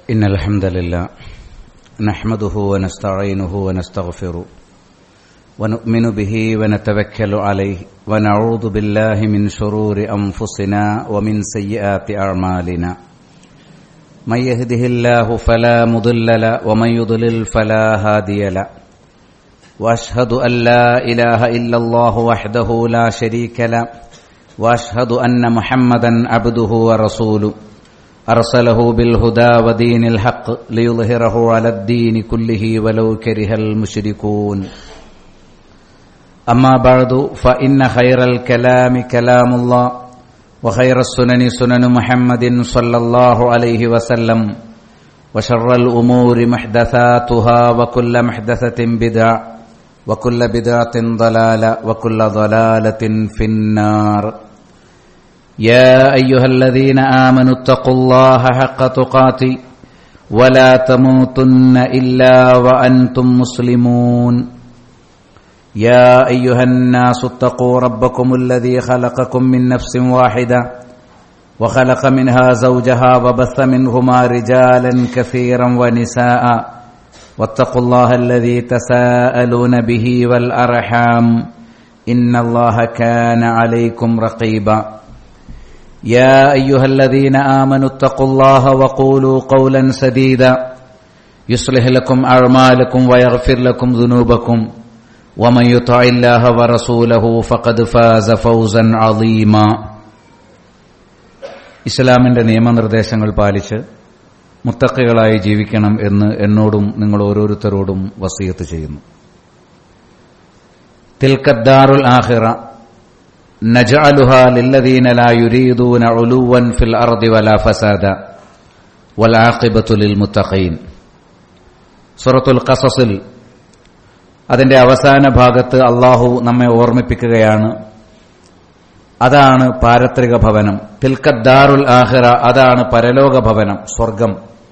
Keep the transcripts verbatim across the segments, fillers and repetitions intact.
إن الحمد لله نحمده ونستعينه ونستغفره ونؤمن به ونتوكل عليه ونعوذ بالله من شرور أنفسنا ومن سيئات أعمالنا من يهده الله فلا مضل له ومن يضلل فلا هادي له وأشهد أن لا إله إلا الله وحده لا شريك له وأشهد أن محمدا عبده ورسوله أرسله بالهدى ودين الحق ليظهره على الدين كله ولو كره المشركون أما بعد فإن خير الكلام كلام الله وخير السنن سنن محمد صلى الله عليه وسلم وشر الأمور محدثاتها وكل محدثة بدعة وكل بدعة ضلالة وكل ضلالة في النار يا أيها الذين آمنوا اتقوا الله حق تقاته ولا تموتن إلا وأنتم مسلمون يا أيها الناس اتقوا ربكم الذي خلقكم من نفس واحدة وخلق منها زوجها وبث منهما رجالا كثيرا ونساء واتقوا الله الذي تساءلون به والأرحام إن الله كان عليكم رقيبا يا أيها الذين آمنوا اتقوا الله وقولوا قولا سديدا يصلح لكم أعمالكم ويغفر لكم ذنوبكم ومن يطع الله ورسوله فقد فاز فوزا عظيما ഇസ്ലാമിന്റെ നിയമനിർദ്ദേശങ്ങൾ പാലിച്ച് മുത്തഖികളായി ജീവിക്കണം എന്ന് എന്നോടും നിങ്ങൾ ഓരോരുത്തരോടും വസിയത്ത് ചെയ്യുന്നു. തിൽക്കദ്ദാറുൽ ആഖിറ നജഅലുഹാ ലില്ലദീന ലാ യുരീദൂന ഉലുവൻ ഫിൽ അർദി വലാ ഫസാദ വൽ ആഖിബത്തു ലിൽ മുത്തഖീൻ. സൂറത്തുൽ ഖസസിൽ അതിന്റെ അവസാന ഭാഗത്ത് അല്ലാഹു നമ്മെ ഓർമ്മിപ്പിക്കുകയാണ്, അതാണ് പാരത്രിക ഭവനം. തിൽക്കദ്ദാറുൽ ആഖിറ, അതാണ് പരലോക ഭവനം, സ്വർഗം.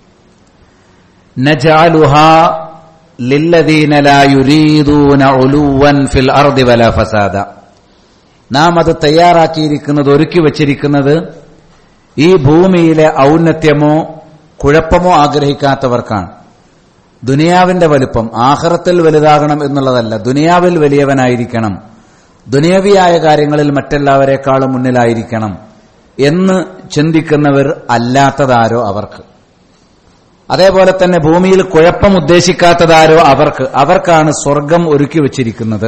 നജഅലുഹാ ലില്ലദീന ലാ യുരീദൂന ഉലുവൻ ഫിൽ അർദി വലാ ഫസാദ. നാം അത് തയ്യാറാക്കിയിരിക്കുന്നത്, ഒരുക്കി വച്ചിരിക്കുന്നത് ഈ ഭൂമിയിലെ ഔന്നത്യമോ കുഴപ്പമോ ആഗ്രഹിക്കാത്തവർക്കാണ്. ദുനിയാവിന്റെ വലുപ്പം ആഖിറത്തിൽ വലുതാകണം എന്നുള്ളതല്ല, ദുനിയാവിൽ വലിയവനായിരിക്കണം, ദുനിയവിയായ കാര്യങ്ങളിൽ മറ്റെല്ലാവരെക്കാളും മുന്നിലായിരിക്കണം എന്ന് ചിന്തിക്കുന്നവർ അല്ലാത്തതാരോ അവർക്ക്. അതേപോലെ തന്നെ ഭൂമിയിൽ കുഴപ്പം ഉദ്ദേശിക്കാത്തതാരോ അവർക്ക് അവർക്കാണ് സ്വർഗം ഒരുക്കി വച്ചിരിക്കുന്നത്.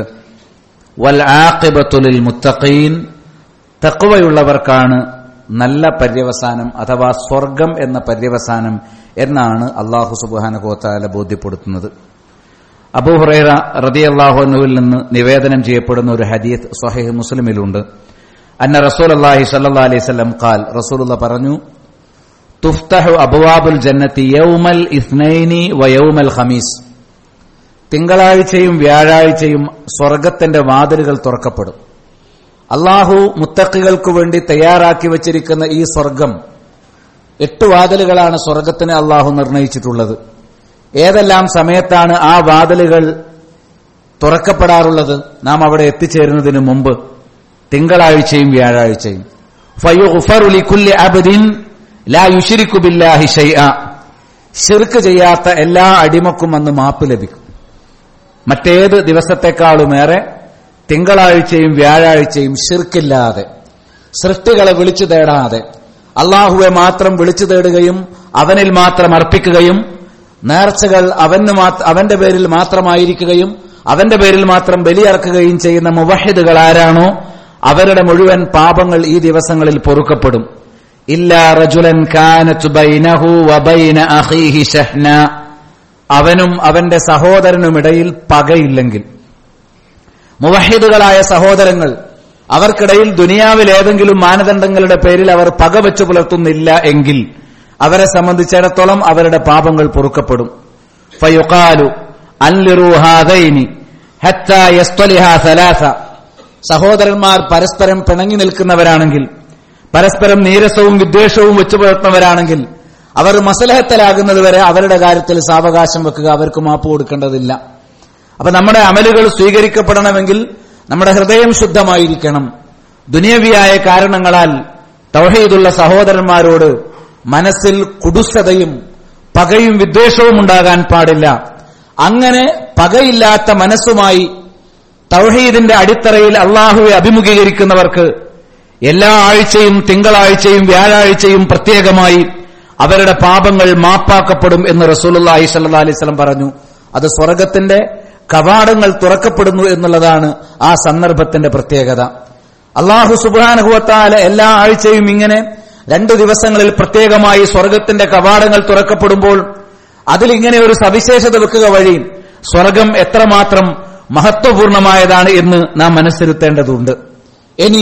വൽ ആഖിബത്തു ലിൽ മുത്തഖീൻ, തഖ്വയുള്ളവർക്കാണ് നല്ല പര്യവസാനം അഥവാ സ്വർഗം എന്ന പര്യവസാനം എന്നാണ് അല്ലാഹു സുബ്ഹാനഹു വ തആല ബോധ്യപ്പെടുത്തുന്നത്. അബൂ ഹുറൈറ റളിയല്ലാഹു അൻഹുവിൽ നിന്ന് നിവേദനം ചെയ്യപ്പെടുന്ന ഒരു ഹദീസ് സ്വഹീഹ് മുസ്ലിമിലുണ്ട്. അന്ന റസൂലുള്ളാഹി സ്വല്ലല്ലാഹു അലൈഹി വസല്ലം ഖാൽ, റസൂലുള്ളാഹി പറഞ്ഞു, തുഫ്തഹു അബ്വാബുൽ ജന്നത്തി യൗമൽ ഇസ്നൈനി വ യൗമൽ ഖമീസ്. തിങ്കളാഴ്ചയും വ്യാഴാഴ്ചയും സ്വർഗത്തിന്റെ വാതിലുകൾ തുറക്കപ്പെടും. അല്ലാഹു മുത്തഖികൾക്കു വേണ്ടി തയ്യാറാക്കി വച്ചിരിക്കുന്ന ഈ സ്വർഗം, എട്ട് വാതിലുകളാണ് സ്വർഗത്തിന് അല്ലാഹു നിർണയിച്ചിട്ടുള്ളത്. ഏതെല്ലാം സമയത്താണ് ആ വാതിലുകൾ തുറക്കപ്പെടാറുള്ളത്? നാം അവിടെ എത്തിച്ചേരുന്നതിന് മുമ്പ് തിങ്കളാഴ്ചയും വ്യാഴാഴ്ചയും. ഫയുഗ്ഫറു ലികുല്ലി അബ്ദിൻ ലാ യുശ്രികു ബില്ലാഹി ശൈഅ. ശിർക്ക് ചെയ്യാത്ത എല്ലാ അടിമക്കും അന്ന് മാപ്പ് ലഭിക്കും. മറ്റേത് ദിവസത്തെക്കാളുമേറെ തിങ്കളാഴ്ചയും വ്യാഴാഴ്ചയും ശിർക്കില്ലാതെ, സൃഷ്ടികളെ വിളിച്ചു തേടാതെ അള്ളാഹുവെ മാത്രം വിളിച്ചു തേടുകയും അവനിൽ മാത്രം അർപ്പിക്കുകയും നേർച്ചകൾ അവന് അവന്റെ പേരിൽ മാത്രമായിരിക്കുകയും അവന്റെ പേരിൽ മാത്രം ബലിയർക്കുകയും ചെയ്യുന്ന മുവഹിദുകൾ ആരാണോ അവരുടെ മുഴുവൻ പാപങ്ങൾ ഈ ദിവസങ്ങളിൽ പൊറുക്കപ്പെടും. ഇല്ലാ റജുലൻ കാനത് ബൈനഹു വബൈന അഖീഹി ശഹ്ന, അവനും അവന്റെ സഹോദരനുമിടയിൽ പകയില്ലെങ്കിൽ. മുവഹിദുകളായ സഹോദരങ്ങൾ, അവർക്കിടയിൽ ദുനിയാവിൽ ഏതെങ്കിലും മാനദണ്ഡങ്ങളുടെ പേരിൽ അവർ പകവെച്ചു പുലർത്തുന്നില്ല എങ്കിൽ അവരെ സംബന്ധിച്ചിടത്തോളം അവരുടെ പാപങ്ങൾ പൊറുക്കപ്പെടും. ഫയുഖാലു അൻലിറൂ ഹാദൈനി ഹത്താ യസ്തലിഹാ സലാസ. സഹോദരന്മാർ പരസ്പരം പിണങ്ങി നിൽക്കുന്നവരാണെങ്കിൽ, പരസ്പരം നീരസവും വിദ്വേഷവും വെച്ചു പുലർത്തുന്നവരാണെങ്കിൽ അവർ മസ്ലഹത്തലാകുന്നതുവരെ അവരുടെ കാര്യത്തിൽ സാവകാശം വെക്കുക, അവർക്ക് മാപ്പ് കൊടുക്കേണ്ടതില്ല. അപ്പൊ നമ്മുടെ അമലുകൾ സ്വീകരിക്കപ്പെടണമെങ്കിൽ നമ്മുടെ ഹൃദയം ശുദ്ധമായിരിക്കണം. ദുനിയവിയായ കാരണങ്ങളാൽ തൗഹീദുള്ള സഹോദരന്മാരോട് മനസ്സിൽ കുടുസതയും പകയും വിദ്വേഷവും ഉണ്ടാകാൻ പാടില്ല. അങ്ങനെ പകയില്ലാത്ത മനസ്സുമായി തൗഹീദിന്റെ അടിത്തറയിൽ അള്ളാഹുവെ അഭിമുഖീകരിക്കുന്നവർക്ക് എല്ലാ ആഴ്ചയും തിങ്കളാഴ്ചയും വ്യാഴാഴ്ചയും പ്രത്യേകമായി അവരുടെ പാപങ്ങൾ മാപ്പാക്കപ്പെടും എന്ന് റസൂലുള്ളാഹി സ്വല്ലല്ലാഹി അലൈഹി വസല്ലം പറഞ്ഞു. അത് സ്വർഗത്തിന്റെ കവാടങ്ങൾ തുറക്കപ്പെടുന്നു എന്നുള്ളതാണ് ആ സന്ദർഭത്തിന്റെ പ്രത്യേകത. അള്ളാഹു സുബ്ഹാനഹു വ തആല എല്ലാ ആഴ്ചയും ഇങ്ങനെ രണ്ടു ദിവസങ്ങളിൽ പ്രത്യേകമായി സ്വർഗത്തിന്റെ കവാടങ്ങൾ തുറക്കപ്പെടുമ്പോൾ അതിലിങ്ങനെ ഒരു സവിശേഷത വെക്കുക വഴി സ്വർഗം എത്രമാത്രം മഹത്വപൂർണമായതാണ് എന്ന് നാം മനസ്സിരുത്തേണ്ടതുണ്ട്. ഇനി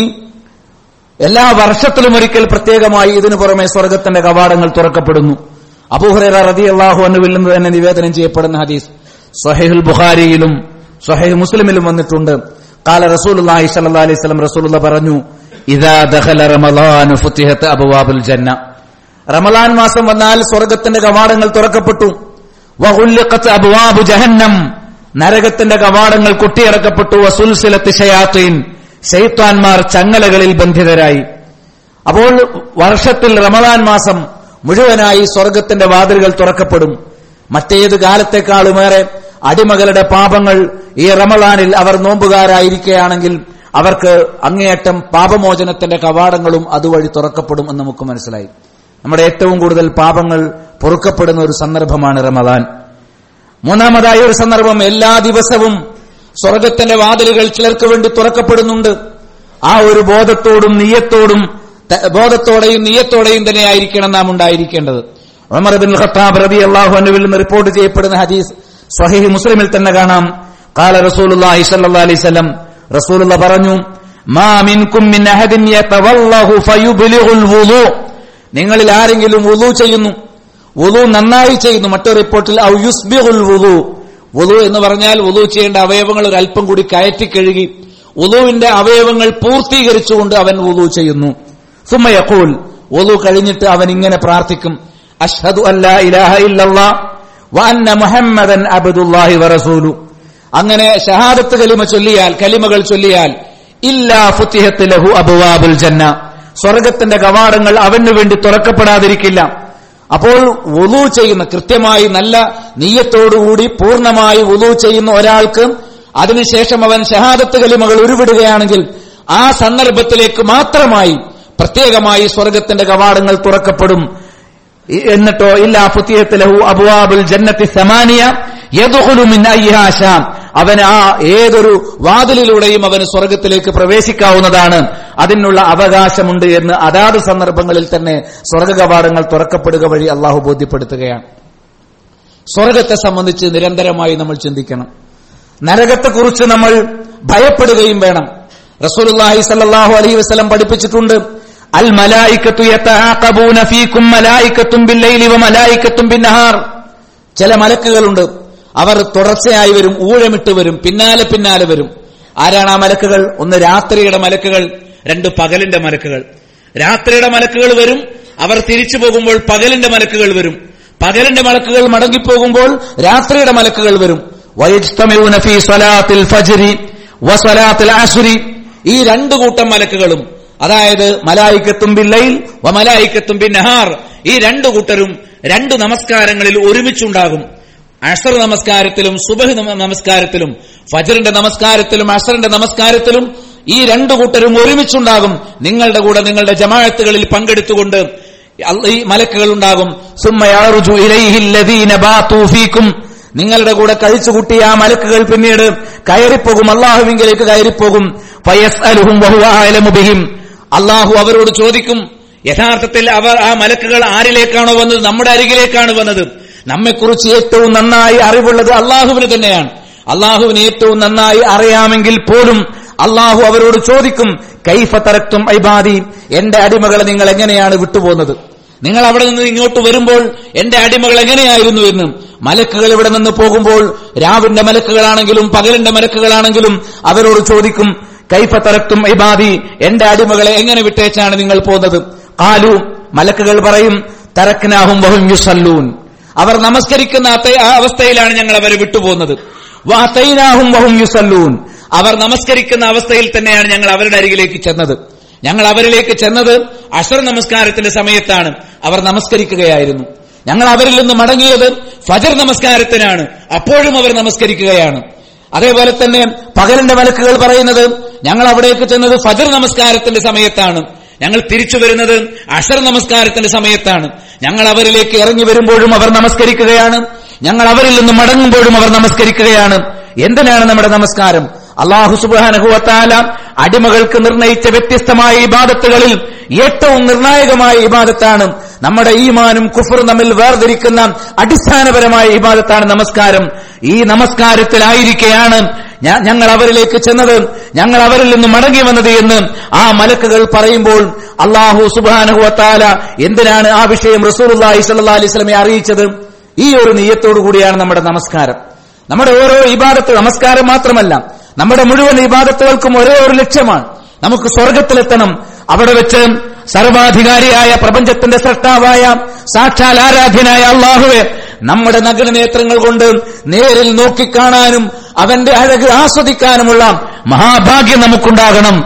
എല്ലാ വർഷത്തിലും ഒരിക്കൽ പ്രത്യേകമായി ഇതിനു പുറമെ സ്വർഗത്തിന്റെ കവാടങ്ങൾ തുറക്കപ്പെടുന്നു. അബൂ ഹുറൈറ റളിയല്ലാഹു അൻഹുവിൽ നിന്ന് തന്നെ നിവേദനം ചെയ്യപ്പെടുന്ന ഹദീസ് സ്വഹീഹുൽ ബുഖാരിയിലും സ്വഹീഹ് മുസ്ലിമിലും വന്നിട്ടുണ്ട്. ഖാല റസൂലുള്ളാഹി സ്വല്ലല്ലാഹി അലൈഹി വസല്ലം റസൂലുള്ളാഹി പറഞ്ഞു, ഇദാ ദഖല റമളാൻ ഫുതിഹത് അബ്വാബുൽ ജന്ന. റമളാൻ മാസം വന്നാൽ സ്വർഗത്തിന്റെ കവാടങ്ങൾ തുറക്കപ്പെട്ടു. വഗുല്ലിഖത് അബ്വാബു ജഹന്നം. നരകത്തിന്റെ കവാടങ്ങൾ കൊട്ടിയടക്കപ്പെട്ടു. വസുൽസിലത്ത് ശയാത്തീൻ. ശൈത്താൻമാർ ചങ്ങലകളിൽ ബന്ധിതരായി. അപ്പോൾ വർഷത്തിൽ റമളാൻ മാസം മുഴുവനായി സ്വർഗത്തിന്റെ വാതിലുകൾ തുറക്കപ്പെടും. മറ്റേത് കാലത്തെക്കാളുമേറെ അടിമകളുടെ പാപങ്ങൾ ഈ റമളാനിൽ അവർ നോമ്പുകാരായിരിക്കുകയാണെങ്കിൽ അവർക്ക് അങ്ങേയറ്റം പാപമോചനത്തിന്റെ കവാടങ്ങളും അതുവഴി തുറക്കപ്പെടും എന്ന് നമുക്ക് മനസ്സിലായി. നമ്മുടെ ഏറ്റവും കൂടുതൽ പാപങ്ങൾ പൊറുക്കപ്പെടുന്ന ഒരു സന്ദർഭമാണ് റമളാൻ. മൂന്നാമതായ ഒരു സന്ദർഭം, എല്ലാ ദിവസവും സ്വർഗത്തിന്റെ വാതിലുകൾ ചിലർക്ക് വേണ്ടി തുറക്കപ്പെടുന്നുണ്ട്. ആ ഒരു ബോധത്തോടും നിയ്യത്തോടും ബോധത്തോടെയും നിയ്യത്തോടെയും തന്നെയായിരിക്കണം നാം ഉണ്ടായിരിക്കേണ്ടത്. ഉമർ ഇബ്നുൽ ഖത്താബ് റളിയല്ലാഹു അൻഹുവിൽ നിന്ന് റിപ്പോർട്ട് ചെയ്യപ്പെടുന്ന ഹദീസ് സ്വഹീഹ് മുസ്ലിമിൽ തന്നെ കാണാം. ഖാല റസൂലുള്ളാഹി സ്വല്ലല്ലാഹി അലൈഹി വസല്ലം, റസൂലുള്ളാഹി പറഞ്ഞു, മാ മിൻകും മിൻ അഹദിൻ യതവല്ലഹു ഫയുബ്ലിഗുൽ വുളു. നിങ്ങളിൽ ആരെങ്കിലും വുളു ചെയ്യുന്നു, വുളു നന്നായി ചെയ്യുന്നു. മറ്റൊരു റിപ്പോർട്ടിൽ ഔ യുസ്ബിഗുൽ വുളു. വുളു എന്ന് പറഞ്ഞാൽ വുളു ചെയ്യേണ്ട അവയവങ്ങൾ ഒരു അല്പം കൂടി കയറ്റി കഴുകി വുളുവിന്റെ അവയവങ്ങൾ പൂർത്തീകരിച്ചുകൊണ്ട് അവൻ വുളു ചെയ്യുന്നു. സുമ്മ യഖൂൽ. വുളു കഴിഞ്ഞിട്ട് അവൻ ഇങ്ങനെ പ്രാർത്ഥിക്കും, അഷ്ഹദു അല്ലാ ഇലാഹ ഇല്ലല്ലാഹ് വ അന്ന മുഹമ്മദൻ അബ്ദുല്ലാഹി വറസൂലു. അങ്ങനെ ഷഹാദത്ത് കലിമ ചൊല്ലിയാൽ കലിമകൾ ചൊല്ലിയാൽ ഇല്ലാ ഫുതിഹത് ലഹു അബ്വാബുൽ ജന്ന. സ്വർഗത്തിന്റെ കവാടങ്ങൾ അവനു വേണ്ടി തുറക്കപ്പെടാതിരിക്കില്ല. അപ്പോൾ വുളു ചെയ്യുന്ന, കൃത്യമായി നല്ല നിയ്യത്തോടുകൂടി പൂർണ്ണമായി വുളു ചെയ്യുന്ന ഒരാൾക്ക് അതിനുശേഷം അവൻ ഷഹാദത്ത് കലിമകൾ ഉരുവിടുകയാണെങ്കിൽ ആ സന്ദർഭത്തിലേക്ക് മാത്രമായി പ്രത്യേകമായി സ്വർഗത്തിന്റെ കവാടങ്ങൾ തുറക്കപ്പെടും. എന്നിട്ടോ ഇല്ലാ ഫുതിഹത് ലഹു അബ്വാബുൽ ജന്നത്തി സമാനിയ യദ്ഖുലു മിൻ അയ്യിഹാ ശാ. അവൻ ആ ഏതൊരു വാതിലിലൂടെയും അവന് സ്വർഗത്തിലേക്ക് പ്രവേശിക്കാവുന്നതാണ്, അതിനുള്ള അവകാശമുണ്ട് എന്ന് അതാത് സന്ദർഭങ്ങളിൽ തന്നെ സ്വർഗ കവാടങ്ങൾ തുറക്കപ്പെടുക വഴി അള്ളാഹു ബോധ്യപ്പെടുത്തുകയാണ്. സ്വർഗത്തെ സംബന്ധിച്ച് നിരന്തരമായി നമ്മൾ ചിന്തിക്കണം. നരകത്തെക്കുറിച്ച് നമ്മൾ ഭയപ്പെടുകയും വേണം. റസൂലുള്ളാഹി സ്വല്ലല്ലാഹു അലൈഹി വസല്ലം പഠിപ്പിച്ചിട്ടുണ്ട്, അൽ മലായികത്തു യതആഖബൂന ഫീകും മലായികത്തും ബില്ലൈലി വ മലായികത്തും ബിന്നഹാർ. ചില മലക്കുകളുണ്ട്, അവർ തുടർച്ചയായി വരും, ഊഴമിട്ട് വരും, പിന്നാലെ പിന്നാലെ വരും. ആരാണ് ആ മലക്കുകൾ? ഒന്ന് രാത്രിയുടെ മലക്കുകൾ, രണ്ട് പകലിന്റെ മലക്കുകൾ. രാത്രിയുടെ മലക്കുകൾ വരും, അവർ തിരിച്ചു പോകുമ്പോൾ പകലിന്റെ മലക്കുകൾ വരും. പകലിന്റെ മലക്കുകൾ മടങ്ങിപ്പോകുമ്പോൾ രാത്രിയുടെ മലക്കുകൾ വരും. വയജ്തമിഊന ഫീ സ്വലാത്തിൽ ഫജ്രി വ സ്വലാത്തിൽ അസ്രി. ഈ രണ്ടു കൂട്ടം മലക്കുകളും, അതായത് മലായികത്തും ബില്ലൈൽ വ മലായികത്തും ബിന്നഹാർ, ഈ രണ്ടു കൂട്ടരും രണ്ട് നമസ്കാരങ്ങളിൽ ഒരുമിച്ചുണ്ടാകും. അസ്ർ നമസ്കാരത്തിലും സുബഹ് നമസ്കാരത്തിലും, ഫജ്റിന്റെ നമസ്കാരത്തിലും അസ്റിന്റെ നമസ്കാരത്തിലും ഈ രണ്ടു കൂട്ടരും ഒരുമിച്ചുണ്ടാകും. നിങ്ങളുടെ കൂടെ നിങ്ങളുടെ ജമാഅത്തുകളിൽ പങ്കെടുത്തുകൊണ്ട് ഈ മലക്കുകൾ ഉണ്ടാകും. സുമ്മ യഅറുജു ഇലൈഹിൽ ലദീന ബാതു ഫീകും. നിങ്ങളുടെ കൂടെ കഴിച്ചുകൂട്ടിയ ആ മലക്കുകൾ പിന്നീട് കയറിപ്പോകും, അള്ളാഹുവിങ്കലേക്ക് കയറിപ്പോകും. ഫയസ്അലുഹും വഹുവ അഅലമു ബിഹിം. അള്ളാഹു അവരോട് ചോദിക്കും. യഥാർത്ഥത്തിൽ അവർ ആ മലക്കുകൾ ആരിലേക്കാണോ വന്നത്? നമ്മുടെ അരികിലേക്കാണ് വന്നത്. നമ്മെക്കുറിച്ച് ഏറ്റവും നന്നായി അറിവുള്ളത് അള്ളാഹുവിന് തന്നെയാണ്. അള്ളാഹുവിന് ഏറ്റവും നന്നായി അറിയാമെങ്കിൽ പോലും അള്ളാഹു അവരോട് ചോദിക്കും, കൈഫ തറക്തും ഇബാദി, എന്റെ അടിമകളെ നിങ്ങൾ എങ്ങനെയാണ് വിട്ടുപോകുന്നത്? നിങ്ങൾ അവിടെ നിന്ന് ഇങ്ങോട്ട് വരുമ്പോൾ എന്റെ അടിമകൾ എങ്ങനെയായിരുന്നു എന്ന്. മലക്കുകൾ ഇവിടെ നിന്ന് പോകുമ്പോൾ രാവിന്റെ മലക്കുകളാണെങ്കിലും പകലിന്റെ മലക്കുകളാണെങ്കിലും അവരോട് ചോദിക്കും, കൈഫ തറക്തും ഇബാദി, എന്റെ അടിമകളെ എങ്ങനെ വിട്ടേച്ചാണ് നിങ്ങൾ പോകുന്നത്? ഖാലു, മലക്കുകൾ പറയും, തറക്നാഹും വഹും യുസല്ലൂൻ, അവർ നമസ്കരിക്കുന്ന ആ അവസ്ഥയിലാണ് ഞങ്ങൾ അവരെ വിട്ടുപോകുന്നത്. വഅതൈനാഹും വഹും യുസല്ലൂൻ, അവർ നമസ്കരിക്കുന്ന അവസ്ഥയിൽ തന്നെയാണ് ഞങ്ങൾ അവരുടെ അരികിലേക്ക് ചെന്നത്. ഞങ്ങൾ അവരിലേക്ക് ചെന്നത് അസ്ർ നമസ്കാരത്തിന്റെ സമയത്താണ്. അവർ നമസ്കരിക്കുകയായിരുന്നു. ഞങ്ങൾ അവരിൽ നിന്ന് മടങ്ങിയത് ഫജ്ർ നമസ്കാരത്തിനാണ്, അപ്പോഴും അവർ നമസ്കരിക്കുകയാണ്. അതേപോലെ തന്നെ പകലിന്റെ മലക്കുകൾ പറയുന്നത് ഞങ്ങൾ അവിടേക്ക് ചെന്നത് ഫജ്ർ നമസ്കാരത്തിന്റെ സമയത്താണ്, ഞങ്ങൾ തിരിച്ചു വരുന്നത് അശർ നമസ്കാരത്തിന്റെ സമയത്താണ്. ഞങ്ങൾ അവരിലേക്ക് ഇറങ്ങി വരുമ്പോഴും അവർ നമസ്കരിക്കുകയാണ്, ഞങ്ങൾ അവരിൽ നിന്ന് മടങ്ങുമ്പോഴും അവർ നമസ്കരിക്കുകയാണ്. എന്തിനാണ് നമ്മുടെ നമസ്കാരം? അല്ലാഹു സുബ്ഹാനഹു വ തആല അടിമകൾക്ക് നിർണയിച്ച വ്യത്യസ്തമായ ഇബാദത്തുകളിൽ ഏറ്റവും നിർണായകമായ ഇബാദത്താണ്, നമ്മുടെ ഈമാനും കുഫറും തമ്മിൽ വേർതിരിക്കുന്ന അടിസ്ഥാനപരമായ ഇബാദത്താണ് നമസ്കാരം. ഈ നമസ്കാരത്തിലായിരിക്കെയാണ് ഞങ്ങൾ അവരിലേക്ക് ചെന്നത്, ഞങ്ങൾ അവരിൽ നിന്ന് മടങ്ങി വന്നത് എന്ന് ആ മലക്കുകൾ പറയുമ്പോൾ അല്ലാഹു സുബ്ഹാനഹു വ തആല എന്തിനാണ് ആ വിഷയം റസൂലുള്ളാഹി സ്വല്ലല്ലാഹു അലൈഹി വസല്ലമയെ അറിയിച്ചത്? ഈ ഒരു നിയ്യത്തോടു കൂടിയാണ് നമ്മുടെ നമസ്കാരം. നമ്മുടെ ഓരോ ഇബാദത്ത്, നമസ്കാരം മാത്രമല്ല, നമ്മുടെ മുഴുവൻ ഇബാദത്തുകൾക്കും ഒരേ ഒരു ലക്ഷ്യമാണ്, നമുക്ക് സ്വർഗത്തിലെത്തണം. അവിടെ വെച്ച് സർവാധികാരിയായ പ്രപഞ്ചത്തിന്റെ സൃഷ്ടാവായ സാക്ഷാൽ ആരാധ്യനായ അല്ലാഹുവെ നമ്മുടെ നഗ്ന നേത്രങ്ങൾ കൊണ്ട് നേരിൽ നോക്കിക്കാണാനും അവന്റെ അഴക് ആസ്വദിക്കാനുമുള്ള മഹാഭാഗ്യം നമുക്കുണ്ടാകണം.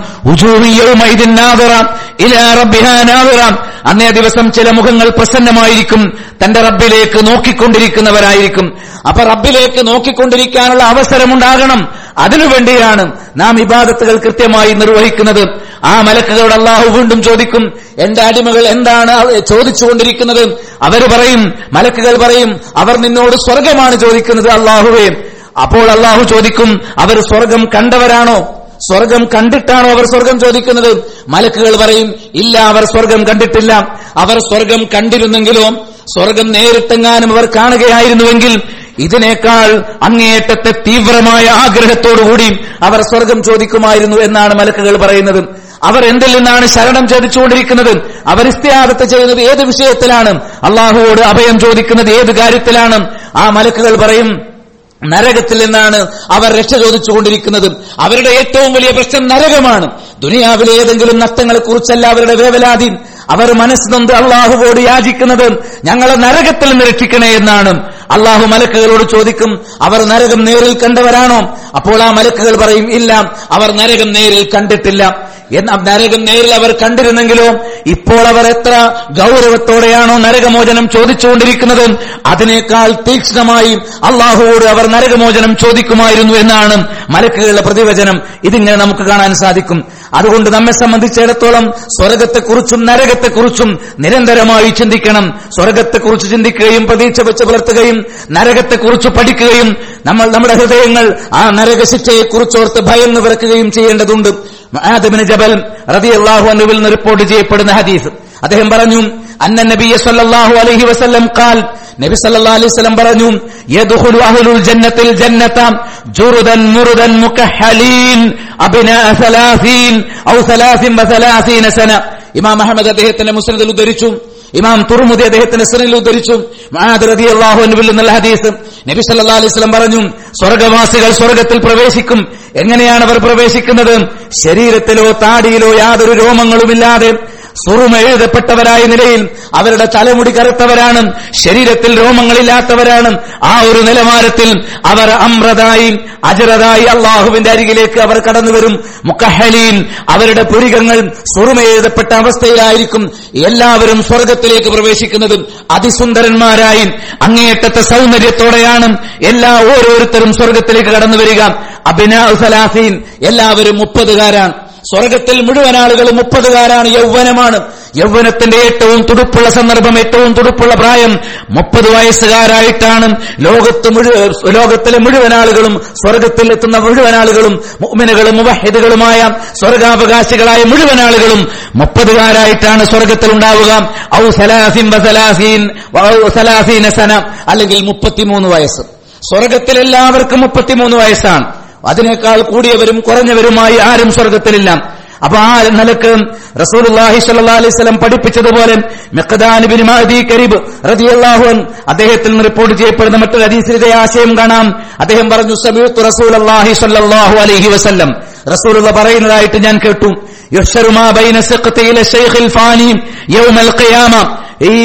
അന്നേ ദിവസം ചില മുഖങ്ങൾ പ്രസന്നമായിരിക്കും, തന്റെ റബ്ബിലേക്ക് നോക്കിക്കൊണ്ടിരിക്കുന്നവരായിരിക്കും. അപ്പൊ റബ്ബിലേക്ക് നോക്കിക്കൊണ്ടിരിക്കാനുള്ള അവസരമുണ്ടാകണം. അതിനുവേണ്ടിയാണ് നാം ഇബാദത്തുകൾ കൃത്യമായി നിർവഹിക്കുന്നത്. ആ മലക്കുകളോട് അല്ലാഹു വീണ്ടും ചോദിക്കും, എന്റെ അടിമകൾ എന്താണ് ചോദിച്ചുകൊണ്ടിരിക്കുന്നത്? അവർ പറയും, മലക്കുകൾ പറയും, അവർ നിന്നോട് സ്വർഗമാണ് ചോദിക്കുന്നത് അല്ലാഹുവേ. അപ്പോൾ അല്ലാഹു ചോദിക്കും, അവർ സ്വർഗം കണ്ടവരാണോ? സ്വർഗം കണ്ടിട്ടാണോ അവർ സ്വർഗം ചോദിക്കുന്നത്? മലക്കുകൾ പറയും, ഇല്ല, അവർ സ്വർഗം കണ്ടിട്ടില്ല. അവർ സ്വർഗം കണ്ടിരുന്നെങ്കിലോ, സ്വർഗം നേരിട്ടെങ്ങാനും അവർ കാണുകയായിരുന്നുവെങ്കിൽ ഇതിനേക്കാൾ അങ്ങേയറ്റത്തെ തീവ്രമായ ആഗ്രഹത്തോടുകൂടി അവർ സ്വർഗം ചോദിക്കുമായിരുന്നു എന്നാണ് മലക്കുകൾ പറയുന്നത്. അവർ എന്തിൽ നിന്നാണ് ശരണം ചോദിച്ചുകൊണ്ടിരിക്കുന്നത്? അവർ ഇസ്തിആദത്ത് ചെയ്യുന്നത് ഏത് വിഷയത്തിലാണ്? അള്ളാഹുവോട് അഭയം ചോദിക്കുന്നത് ഏത് കാര്യത്തിലാണ്? ആ മലക്കുകൾ പറയും, നരകത്തിൽ നിന്നാണ് അവർ രക്ഷ ചോദിച്ചുകൊണ്ടിരിക്കുന്നത്. അവരുടെ ഏറ്റവും വലിയ പ്രശ്നം നരകമാണ്. ദുനിയാവിലെ ഏതെങ്കിലും നഷ്ടങ്ങളെക്കുറിച്ചല്ല അവരുടെ വേവലാതി. അവർ മനസ്സുനൊന്ത് അള്ളാഹുവോട് യാചിക്കുന്നത് ഞങ്ങളെ നരകത്തിൽ നിന്ന് രക്ഷിക്കണേ എന്നാണ്. അള്ളാഹു മലക്കുകളോട് ചോദിക്കും, അവർ നരകം നേരിൽ കണ്ടവരാണോ? അപ്പോൾ ആ മലക്കുകൾ പറയും, ഇല്ല, അവർ നരകം നേരിൽ കണ്ടിട്ടില്ല. എന്നാൽ നരകം നേരിൽ അവർ കണ്ടിരുന്നെങ്കിലോ ഇപ്പോൾ അവർ എത്ര ഗൗരവത്തോടെയാണോ നരകമോചനം ചോദിച്ചുകൊണ്ടിരിക്കുന്നത്, അതിനേക്കാൾ തീക്ഷ്ണമായി അള്ളാഹുവോട് അവർ നരകമോചനം ചോദിക്കുമായിരുന്നു എന്നാണ് മലക്കുകളുടെ പ്രതിവചനം. ഇതിങ്ങനെ നമുക്ക് കാണാൻ സാധിക്കും. അതുകൊണ്ട് നമ്മെ സംബന്ധിച്ചിടത്തോളം സ്വർഗത്തെക്കുറിച്ചും നരകത്തെക്കുറിച്ചും നിരന്തരമായി ചിന്തിക്കണം. സ്വർഗത്തെക്കുറിച്ച് ചിന്തിക്കുകയും പ്രതീക്ഷ വെച്ച് പുലർത്തുകയും നരകത്തെക്കുറിച്ച് പഠിക്കുകയും നമ്മൾ നമ്മുടെ ഹൃദയങ്ങൾ ആ നരകശിക്ഷയെക്കുറിച്ചോർത്ത് ഭയന്ന് വിറക്കുകയും ചെയ്യേണ്ടതുണ്ട്. മുആദ് ഇബ്നു ജബൽ റളിയല്ലാഹു അൻഹുവിൽ നിന്ന് റിപ്പോർട്ട് ചെയ്യപ്പെടുന്ന ഹദീസ്, അദ്ദേഹം പറഞ്ഞു, അന്ന നബിയ സല്ലല്ലാഹു അലൈഹി വസല്ലം ഖാൽ, നബി സല്ലല്ലാഹു അലൈഹി വസല്ലം പറഞ്ഞു, യദ്ഖുലു അഹ്ലുൽ ജന്നത്തിൽ ജന്നത ജുറുദൻ മുറുദൻ മുകഹ്ഹലീൻ അബ്നാ സലാസീൻ ഔ സലാസിൻ വസലാസീന സന. ഇമാം അഹ്മദ് അദ്ദേഹത്തിന്റെ മുസ്നദിൽ ഉദ്ധരിച്ചു, ഇമാം തുർമുദി അദ്ദേഹത്തിന്റെ സുനനിൽ ഉദ്ധരിച്ചു. മുആദ് റളിയല്ലാഹു അൻഹുവിൽ നിന്നുള്ള ഹദീസ്, നബി സല്ലല്ലാഹു അലൈഹി വസല്ലം പറഞ്ഞു, സ്വർഗ്ഗവാസികൾ സ്വർഗ്ഗത്തിൽ പ്രവേശിക്കും. എങ്ങനെയാണ് അവർ പ്രവേശിക്കുന്നത്? ശരീരത്തിലോ താടിയിലോ യാതൊരു രോമങ്ങളുമില്ലാതെ സുറുമ എഴുതപ്പെട്ടവരായ നിലയിൽ അവരുടെ തലമുടി കറുത്തവരാണ്, ശരീരത്തിൽ രോമങ്ങളില്ലാത്തവരാണ്. ആ ഒരു നിലവാരത്തിൽ അവർ അമ്രതായി അജറതായി അള്ളാഹുവിന്റെ അരികിലേക്ക് അവർ കടന്നുവരും. മുക്കഹലീൻ, അവരുടെ പുരികങ്ങൾ സുറുമ എഴുതപ്പെട്ട അവസ്ഥയിലായിരിക്കും. എല്ലാവരും സ്വർഗത്തിലേക്ക് പ്രവേശിക്കുന്നത് അതിസുന്ദരന്മാരായി അങ്ങേയറ്റത്തെ സൗന്ദര്യത്തോടെയാണ് എല്ലാ ഓരോരുത്തരും സ്വർഗത്തിലേക്ക് കടന്നു വരിക. അബ്നാ സലാസീൻ, എല്ലാവരും മുപ്പതുകാരാണ്. സ്വർഗത്തിൽ മുഴുവൻ ആളുകളും മുപ്പതുകാരാണ്. യൗവനമാണ്. യൗവനത്തിന്റെ ഏറ്റവും തുടുപ്പുള്ള സന്ദർഭം, ഏറ്റവും തുടുപ്പുള്ള പ്രായം മുപ്പത് വയസ്സുകാരായിട്ടാണ് ലോകത്ത് മുഴുവൻ ലോകത്തിലെ മുഴുവൻ ആളുകളും സ്വർഗത്തിൽ എത്തുന്ന മുഴുവൻ ആളുകളും മുഅ്മിനുകളും മുവഹ്ഹിദുകളുമായ സ്വർഗാവകാശികളായ മുഴുവൻ ആളുകളും മുപ്പതുകാരായിട്ടാണ് സ്വർഗത്തിൽ ഉണ്ടാവുക. ഔ സലാസിൻ വസലാസീൻ ഔ സലാസീന സന, അല്ലെങ്കിൽ മുപ്പത്തിമൂന്ന് വയസ്സ്. സ്വർഗത്തിൽ എല്ലാവർക്കും മുപ്പത്തിമൂന്ന് വയസ്സാണ്. അതിനേക്കാൾ കൂടിയവരും കുറഞ്ഞവരുമായി ആരും സ്വർഗത്തിലില്ല. അപ്പൊ ആ നിലക്ക് റസൂലുള്ളാഹി സ്വല്ലല്ലാഹു അലൈഹി വസല്ലം പഠിപ്പിച്ചതുപോലെ മിഖ്ദാൻ ഇബ്നു മഅദി കരീബ് റളിയല്ലാഹു അൻഹു അദ്ദേഹത്തിൽ നിന്ന് റിപ്പോർട്ട് ചെയ്യപ്പെടുന്ന മറ്റൊരു ഹദീസിൽ ഇതേ ആശയം കാണാം. അദ്ദേഹം പറഞ്ഞു, സമീഅതു റസൂലുള്ളാഹി സ്വല്ലല്ലാഹു അലൈഹി വസല്ലം, റസൂലുള്ള പറയുന്നതായിട്ട് ഞാൻ കേട്ടു, യുഹ്ശറു മാ ബൈന സിഖ്തി ഇല ശൈഖിൽ ഫാനി യൗമൽ ഖിയാമ, ഈ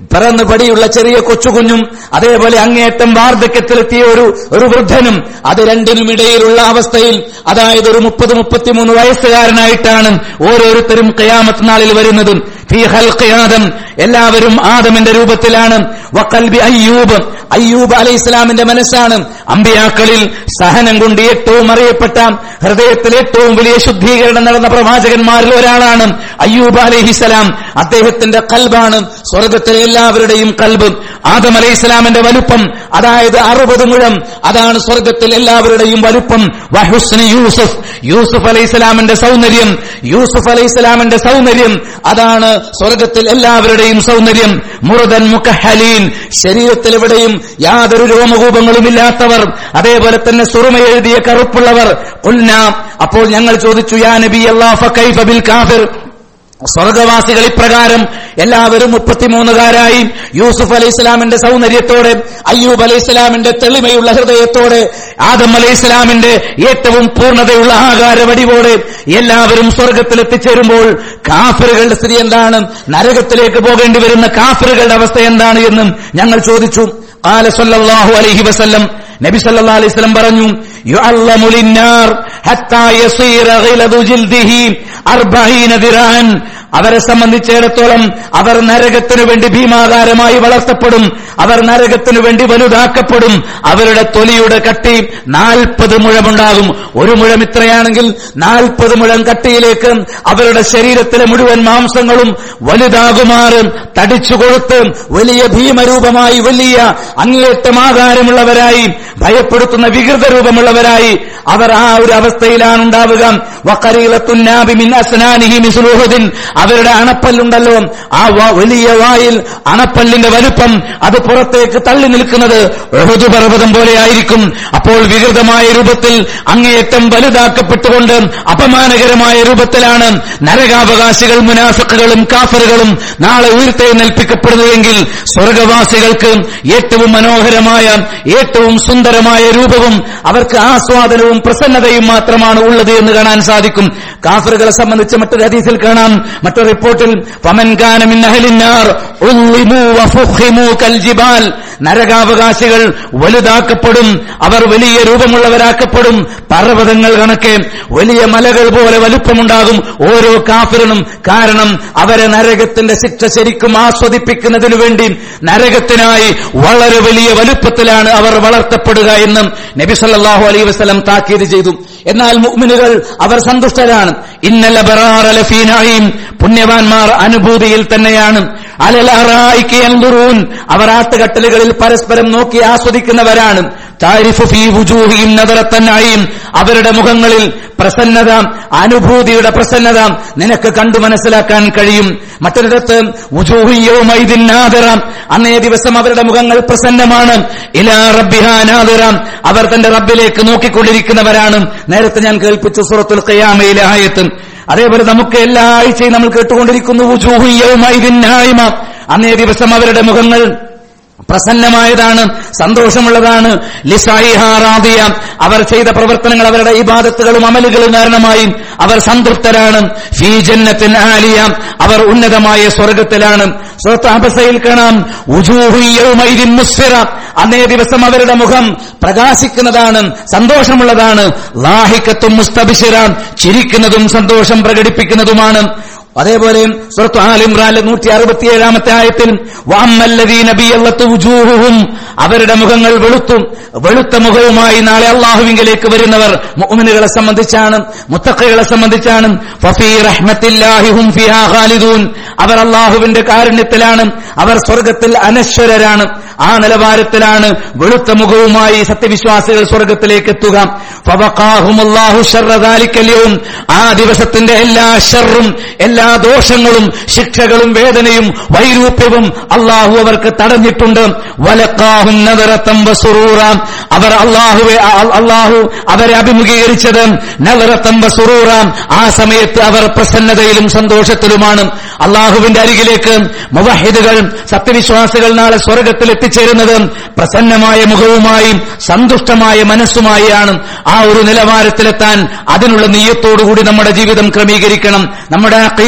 പിറന്നു പടിയുള്ള ചെറിയ കൊച്ചുകുഞ്ഞും അതേപോലെ അങ്ങേയറ്റം വാർദ്ധക്യത്തിലെത്തിയ ഒരു ഒരു വൃദ്ധനും അത് രണ്ടിനുമിടയിലുള്ള അവസ്ഥയിൽ, അതായത് ഒരു മുപ്പത് മുപ്പത്തിമൂന്ന് വയസ്സുകാരനായിട്ടാണ് ഓരോരുത്തരും ഖിയാമത്ത് നാളിൽ വരുന്നത്. ഫീ ഖൽഖി ആദം, എല്ലാവരും ആദമിന്റെ രൂപത്തിലാണ്. വഖൽബി അയ്യൂബ്, അയ്യൂബ് അലൈഹിസ്സലാമിന്റെ മനസ്സാണ് അമ്പിയാക്കളിൽ സഹനം കൊണ്ട് ഏറ്റവും അറിയപ്പെട്ട, ഹൃദയത്തിൽ ഏറ്റവും വലിയ ശുദ്ധീകരണം നടന്ന പ്രവാചകന്മാരിൽ ഒരാളാണ് അയ്യൂബ് അലൈഹിസ്സലാം. അദ്ദേഹത്തിന്റെ ഖൽബാണ് സ്വർഗത്തിലെ എല്ലാവരുടെയും ഖൽബ്. ആദം അലൈഹിസ്സലാമിന്റെ വലുപ്പം, അതായത് അറുപത് മുഴം, അതാണ് സ്വർഗത്തിൽ എല്ലാവരുടെയും വലുപ്പം. വഹുസ്നി യൂസുഫ്, യൂസുഫ് അലൈഹിസ്സലാമിന്റെ സൗന്ദര്യം, യൂസുഫ് അലൈഹിസ്സലാമിന്റെ സൗന്ദര്യം അതാണ് സ്വർഗത്തിൽ എല്ലാവരുടെയും സൗന്ദര്യം. മുറുദൻ മുക്കഹലീൻ, ശരീരത്തിൽ എവിടെയും യാതൊരു രോമകൂപങ്ങളും ഇല്ലാത്തവർ, അതേപോലെ തന്നെ സുറുമ എഴുതിയ കറുപ്പുള്ളവർ. ഖുൽന, അപ്പോൾ ഞങ്ങൾ ചോദിച്ചു, യാ നബി അല്ലാഹ് ഫകൈഫ ബിൽ കാഫിർ, സ്വർഗവാസികൾ ഇപ്രകാരം എല്ലാവരും മുപ്പത്തിമൂന്നുകാരായി യൂസുഫ് അലൈഹിസ്സലാമിന്റെ സൗന്ദര്യത്തോടെ, അയ്യൂബ് അലൈഹിസ്സലാമിന്റെ തെളിമയുള്ള ഹൃദയത്തോടെ, ആദം അലൈഹിസ്സലാമിന്റെ ഏറ്റവും പൂർണ്ണതയുള്ള ആകാര വടിവോടെ എല്ലാവരും സ്വർഗത്തിൽ എത്തിച്ചേരുമ്പോൾ കാഫിറുകളുടെ സ്ഥിതി എന്താണ്, നരകത്തിലേക്ക് പോകേണ്ടി വരുന്ന കാഫിറുകളുടെ അവസ്ഥ എന്താണ് എന്നും ഞങ്ങൾ ചോദിച്ചു. ഖാല സല്ലല്ലാഹു അലൈഹി വസല്ലം, നബി സല്ലല്ലാഹു അലൈഹി വസല്ലം പറഞ്ഞു, യുഅല്ലമു ലിന്നാർ ഹത്താ യസീറ ഗിലദു ജിൽദിഹി അർബഈന ദിറാൻ, അവരെ സംബന്ധിച്ചിടത്തോളം അവർ നരകത്തിനു വേണ്ടി ഭീമാകാരമായി വളർത്തപ്പെടും, അവർ നരകത്തിനു വേണ്ടി വലുതാക്കപ്പെടും. അവരുടെ തൊലിയുടെ കട്ടി നാൽപ്പത് മുഴമുണ്ടാകും. ഒരു മുഴം ഇത്രയാണെങ്കിൽ നാൽപ്പത് മുഴം കട്ടിയിലേക്ക് അവരുടെ ശരീരത്തിലെ മുഴുവൻ മാംസങ്ങളും വലുതാകുമാറും തടിച്ചു കൊഴുത്ത് വലിയ ഭീമരൂപമായി, വലിയ അങ്ങേയറ്റം ആകാരമുള്ളവരായി, ഭയപ്പെടുത്തുന്ന വികൃത രൂപമുള്ളവരായി അവർ ആ ഒരു അവസ്ഥയിലാണ് ഉണ്ടാവുക. വഖരീലത്തുന്നാബി മിൻ അസ്നാനിഹി മിസ്ലുഹുദിൻ, അവരുടെ അണപ്പല്ലുണ്ടല്ലോ, ആ വലിയ വായിൽ അണപ്പല്ലിന്റെ വലുപ്പം അത് പുറത്തേക്ക് തള്ളി നിൽക്കുന്നത് ഉഹുദ് പർവ്വതം പോലെ ആയിരിക്കും. അപ്പോൾ വികൃതമായ രൂപത്തിൽ അങ്ങേയറ്റം വലുതാക്കപ്പെട്ടുകൊണ്ട് അപമാനകരമായ രൂപത്തിലാണ് നരകാവകാശികൾ, മുനാഫിക്കുകളും കാഫിറുകളും നാളെ ഉയർത്തെഴുന്നേൽപ്പിക്കപ്പെടുന്നതെങ്കിൽ സ്വർഗവാസികൾക്ക് ഏറ്റവും മനോഹരമായ, ഏറ്റവും സുന്ദരമായ രൂപവും അവർക്ക് ആസ്വാദനവും പ്രസന്നതയും മാത്രമാണ് ഉള്ളത് എന്ന് കാണാൻ സാധിക്കും. കാഫിറുകളെ സംബന്ധിച്ച് മറ്റൊരു ഹദീസിൽ കാണാം, മറ്റൊരു റിപ്പോർട്ടിൽ, ഫമൻ കാന മിൻ അഹ്ലിന്നാർ ഉള്ളിമു വഫുഖിമു കൽജിബാൽ, നരകാവകാശികൾ വലുതാക്കപ്പെടും, അവർ വലിയ രൂപമുള്ളവരാക്കപ്പെടും, പർവ്വതങ്ങൾ കണക്കെ വലിയ മലകൾ പോലെ വലുപ്പമുണ്ടാകും ഓരോ കാഫിറിനും. കാരണം അവരെ നരകത്തിന്റെ ശിക്ഷ ശരിക്കും ആസ്വദിപ്പിക്കുന്നതിനു വേണ്ടി നരകത്തിനായി വളരെ വലിയ വലുപ്പത്തിലാണ് അവർ വളർത്തപ്പെടുക എന്നും നബി സല്ലല്ലാഹു അലൈഹി വസല്ലം താക്കീത് ചെയ്തു. എന്നാൽ മുഅ്മിനുകൾ അവർ സന്തുഷ്ടരാണ്. ഇന്നൽ അബ്റാറ ലഫീ നഈം, പുണ്യവാന്മാർ അനുഭൂതിയിൽ തന്നെയാണ്. അലൽ അറായിക യൻദുറൂൻ, അവർ ആട്ടുകട്ടലുകളിൽ പരസ്പരം നോക്കി ആസ്വദിക്കുന്നവരാണ്. താരിഫു ഫീ വുജൂഹിഹിം നദറത്തൻ നഈം, അവരുടെ മുഖങ്ങളിൽ പ്രസന്നത, അനുഭൂതിയുടെ പ്രസന്നത നിനക്ക് കണ്ടു മനസ്സിലാക്കാൻ കഴിയും. മറ്റൊരിടത്ത് വുജൂഹു യൗമൈദിൻ നാദിറ, അന്നേ ദിവസം അവരുടെ മുഖങ്ങൾ പ്രസന്നമാണ്. ഇലാ റബ്ബിഹാ നാദിറ, അവർ തന്റെ റബ്ബിലേക്ക് നോക്കിക്കൊണ്ടിരിക്കുന്നവരാണ്. നേരത്തെ ഞാൻ കേൾപ്പിച്ചു സൂറത്തുൽ ഖിയാമയിലെ ആയത്ത്. അതേപോലെ നമുക്ക് എല്ലാ ആഴ്ചയും നമ്മൾ കേട്ടുകൊണ്ടിരിക്കുന്നു വുജൂഹു യൗമൈദിൻ നായിമ, അന്നേ ദിവസം അവരുടെ മുഖങ്ങൾ പ്രസന്നമായതാണ്, സന്തോഷമുള്ളതാണ്. ലിസായിഹാ റാദിയ, അവർ ചെയ്ത പ്രവർത്തനങ്ങൾ, അവരുടെ ഇബാദത്തുകളും അമലുകളും കാരണമായി അവർ സംതൃപ്തരാണ്. ഫീ ജന്നത്തിൻ ആലിയ, അവർ ഉന്നതമായ സ്വർഗത്തിലാണ്. സൂറത്ത് അബസയിൽ കാണാം, വുജൂഹു യൗമൈദിൻ മുസ്ഫിറ, അന്നേ ദിവസം അവരുടെ മുഖം പ്രകാശിക്കുന്നതാണ്, സന്തോഷമുള്ളതാണ്. ലാഹിഖത്തും മുസ്തബ്ശിറ, ചിരിക്കുന്നതും സന്തോഷം പ്രകടിപ്പിക്കുന്നതുമാണ്. അതേപോലെ സൂറത്ത് ആൽ ഇംറാനിലെ നൂറ്റി അറുപത്തിയേഴാമത്തെ ആയത്തിൽ വഅമ്മല്ലദീന ബിയല്ലത്തു വുജൂഹുഹും, അവരുടെ മുഖങ്ങൾ വെളുത്തു, വെളുത്ത മുഖവുമായി നാളെ അല്ലാഹുവിങ്കലേക്ക് വരുന്നവർ മുഅ്മിനുകളെ സംബന്ധിച്ചാണ്, മുത്തഖികളെ സംബന്ധിച്ചാണ്. ഫഫീ റഹ്മത്തില്ലാഹി ഹും ഫിഹാ ഖാലിദൂൻ, അവർ അല്ലാഹുവിന്റെ കാരുണ്യത്തിലാണ്, അവർ സ്വർഗ്ഗത്തിൽ അനശ്വരരാണ്. ആ നിലവാരത്തിലാണ് വെളുത്ത മുഖവുമായി സത്യവിശ്വാസികൾ സ്വർഗ്ഗത്തിലേക്ക് എത്തുക. ഫവഖാഹുമുല്ലാഹു ശർറ ദാലിക്കൽ യൗം, ആ ദിവസത്തിന്റെ എല്ലാ ഷർറും, എല്ലാ ദോഷങ്ങളും, ശിക്ഷകളും, വേദനയും, വൈരൂപ്യവും അല്ലാഹു അവർക്ക് തടഞ്ഞിട്ടുണ്ട്. വലഖാഹും നദറതൻ വസുറൂറ, അവർ അല്ലാഹുവെ അല്ലാഹു അവരെ അഭിമുഖീകരിച്ചത് നദറതൻ വസുറൂറ, ആ സമയത്ത് അവർ പ്രസന്നതയിലും സന്തോഷത്തിലുമാണ്. അല്ലാഹുവിന്റെ അരികിലേക്ക് മുവഹിദുകൾ, സത്യവിശ്വാസികൾ നാളെ സ്വർഗ്ഗത്തിൽ എത്തിച്ചേരുന്നത് പ്രസന്നമായ മുഖവുമായി, സന്തുഷ്ടമായ മനസ്സുമായാണ്. ആ ഒരു നിലവാരത്തിലെത്താൻ അതിനുള്ള നിയ്യത്തോടുകൂടി നമ്മുടെ ജീവിതം ക്രമീകരിക്കണം. നമ്മുടെ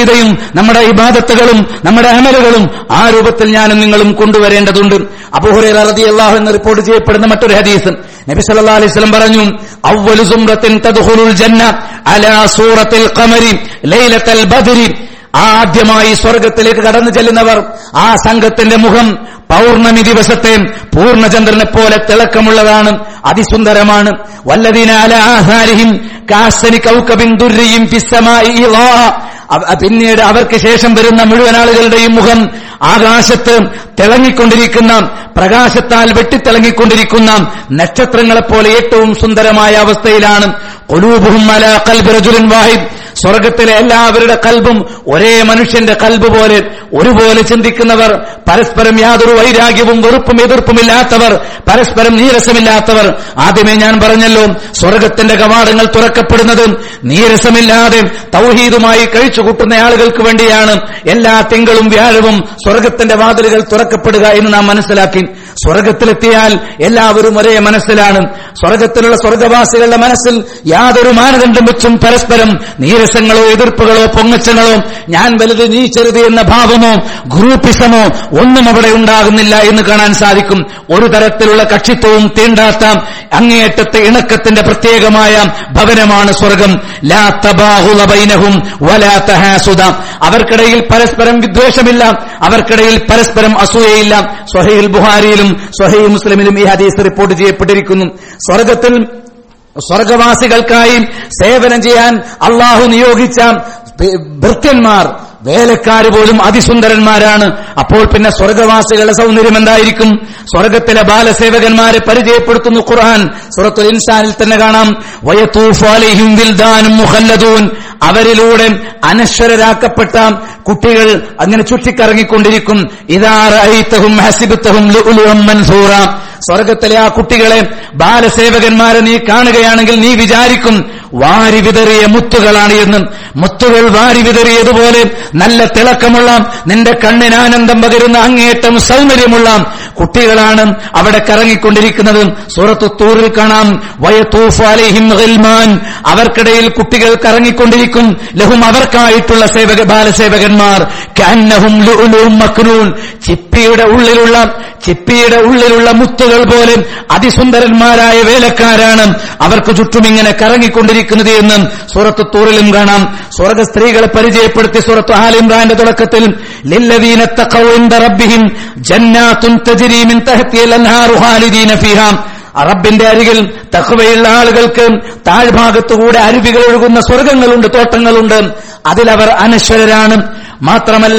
അഖീദയും നമ്മുടെ ഇബാദത്തുകളും നമ്മുടെ അമലുകളും ആ രൂപത്തിൽ ഞാനും നിങ്ങളും കൊണ്ടുവരേണ്ടതുണ്ട്. അബൂ ഹുറൈറ റളിയല്ലാഹു അൻഹു റിപ്പോർട്ട് ചെയ്യപ്പെടുന്ന മറ്റൊരു ഹദീസ്, നബി സല്ലല്ലാഹു അലൈഹി വസല്ലം പറഞ്ഞു, അവ്വലു സുംറത്തിൻ തദ്ഖുലുൽ ജന്ന അലാ സൂറത്തിൽ ഖമരി ലൈലത്തുൽ ബദ്രി. ആദ്യമായി സ്വർഗത്തിലേക്ക് കടന്നു ചെല്ലുന്നവർ, ആ സംഘത്തിന്റെ മുഖം പൗർണമി ദിവസത്തെ പൂർണ്ണചന്ദ്രനെ പോലെ തിളക്കമുള്ളതാണ്, അതിസുന്ദരമാണ്. വല്ലദീന അലാ ആസാരിഹിം കാസനി കൗകബിൻ ദുർരിയും ഫിസ്സമായി ഇളാ. പിന്നീട് അവർക്ക് ശേഷം വരുന്ന മുഴുവൻ ആളുകളുടെയും മുഖം ആകാശത്ത് തിളങ്ങിക്കൊണ്ടിരിക്കുന്ന, പ്രകാശത്താൽ വെട്ടിത്തിളങ്ങിക്കൊണ്ടിരിക്കുന്ന നക്ഷത്രങ്ങളെപ്പോലെ ഏറ്റവും സുന്ദരമായ അവസ്ഥയിലാണ്. ഖുലൂബുഹും അലാ ഖൽബി റജുലിൻ വാഹിദ്. സ്വർഗത്തിലെ എല്ലാവരുടെ കൽബും ഒരേ മനുഷ്യന്റെ കൽബ് പോലെ ഒരുപോലെ ചിന്തിക്കുന്നവർ, പരസ്പരം യാതൊരു വൈരാഗ്യവും വെറുപ്പും എതിർപ്പുമില്ലാത്തവർ, പരസ്പരം നീരസമില്ലാത്തവർ. ആദ്യമേ ഞാൻ പറഞ്ഞല്ലോ, സ്വർഗത്തിന്റെ കവാടങ്ങൾ തുറക്കപ്പെടുന്നത് നീരസമില്ലാതെ തൗഹീദുമായി കഴിച്ചുകൂട്ടുന്ന ആളുകൾക്ക് വേണ്ടിയാണ്. എല്ലാ തിങ്കളും വ്യാഴവും സ്വർഗത്തിന്റെ വാതിലുകൾ തുറക്കപ്പെടുക എന്ന് നാം മനസ്സിലാക്കി. സ്വർഗത്തിലെത്തിയാൽ എല്ലാവരും ഒരേ മനസ്സിലാണ്. സ്വർഗത്തിലുള്ള സ്വർഗവാസികളുടെ മനസ്സിൽ യാതൊരു മാനദണ്ഡം വെച്ചും പരസ്പരം നീരസങ്ങളോ എതിർപ്പുകളോ പൊങ്ങച്ചങ്ങളോ, ഞാൻ വലുത് നീ ചെറുത് എന്ന ഭാവമോ ഗ്രൂപ്പിസമോ ഒന്നും അവിടെ ഉണ്ടാകുന്നില്ല എന്ന് കാണാൻ സാധിക്കും. ഒരു തരത്തിലുള്ള കക്ഷിത്വവും തീണ്ടാത്ത അങ്ങേയറ്റത്തെ ഇണക്കത്തിന്റെ പ്രത്യേകമായ ഭവനമാണ് സ്വർഗം. ലാ തബാഹുല ബൈനഹും വലാ തഹാസുദ. അവർക്കിടയിൽ പരസ്പരം വിദ്വേഷമില്ല, അവർക്കിടയിൽ പരസ്പരം അസൂയയില്ല. സ്വഹീഹുൽ ബുഖാരിയിലും സ്വഹീഹ് മുസ്ലിമിലും ഈ ഹദീസ് റിപ്പോർട്ട് ചെയ്യപ്പെട്ടിരിക്കുന്നു. സ്വർഗത്തിൽ സ്വർഗവാസികൾക്കായി സേവനം ചെയ്യാൻ അള്ളാഹു നിയോഗിച്ച ഭൃത്യന്മാർ, വേലക്കാര് പോലും അതിസുന്ദരന്മാരാണ്. അപ്പോൾ പിന്നെ സ്വർഗവാസികളുടെ സൗന്ദര്യം എന്തായിരിക്കും? സ്വർഗത്തിലെ ബാലസേവകന്മാരെ പരിചയപ്പെടുത്തുന്നു ഖുർആൻ. സൂറത്തുൽ ഇൻസാനിൽ തന്നെ കാണാം, വയതൂഫു അലൈഹിം വിൽദാനും മുഖല്ലദൂൻ. അവരിലൂടെ അനശ്വരരാക്കപ്പെട്ട കുട്ടികൾ അങ്ങനെ ചുറ്റിക്കറങ്ങിക്കൊണ്ടിരിക്കും. ഇദാ റഅയ്തഹും ഹസിബ്തഹും ലുഅ്ലുഅൻ മൻസൂറ. സ്വർഗത്തിലെ ആ കുട്ടികളെ, ബാലസേവകന്മാരെ നീ കാണുകയാണെങ്കിൽ നീ വിചാരിക്കും വാരി വിതറിയ മുത്തുകളാണ് എന്ന്. മുത്തുകൾ വാരി വിതറിയതുപോലെ നല്ല തിളക്കമുള്ള, നിന്റെ കണ്ണിന് ആനന്ദം പകരുന്ന അങ്ങേയറ്റം സൗന്ദര്യമുള്ള കുട്ടികളാണ് അവിടെ കറങ്ങിക്കൊണ്ടിരിക്കുന്നത്. സൂറത്തു തൂറിൽ കാണാം, വയതൂഫു അലൈഹിം ഗിൽമാൻ. അവർക്കിടയിൽ കുട്ടികൾ കറങ്ങിക്കൊണ്ടിരിക്കും. ലഹും അവർക്കായിട്ടുള്ള സേവക ബാലസേവകന്മാർ കഅന്നഹും ലുഅ്ലുഉം മക്നൂൻ. ചിപ്പിയുടെ ഉള്ളിലുള്ള ചിപ്പിയുടെ ഉള്ളിലുള്ള മുത്തുകൾ പോലെ അതിസുന്ദരന്മാരായ വേലക്കാരാണ് അവർക്ക് ചുറ്റും ഇങ്ങനെ കറങ്ങിക്കൊണ്ടിരിക്കുന്നത് എന്ന് സൂറത്തു തൂറിലും കാണാം. സ്വർഗ സ്ത്രീകളെ പരിചയപ്പെടുത്തി സൂറത്തു ആൽ ഇംറാന്റെ തുടക്കത്തിൽ, ലില്ലദീന തഖൗ ഇൻദ റബ്ബിഹിം ജന്നാത്തുൻ തജ്രി മിൻ തഹ്തിഹൽ അൻഹാറു ഖാലിദീന ഫീഹാ. റബ്ബിന്റെ അരികിൽ തഖ്വയുള്ള ആളുകൾക്ക് താഴ്ഭാഗത്തുകൂടെ അരുവികൾ ഒഴുകുന്ന സ്വർഗങ്ങളുണ്ട്, തോട്ടങ്ങളുണ്ട്. അതിലവർ അനശ്വരരാണ്. മാത്രമല്ല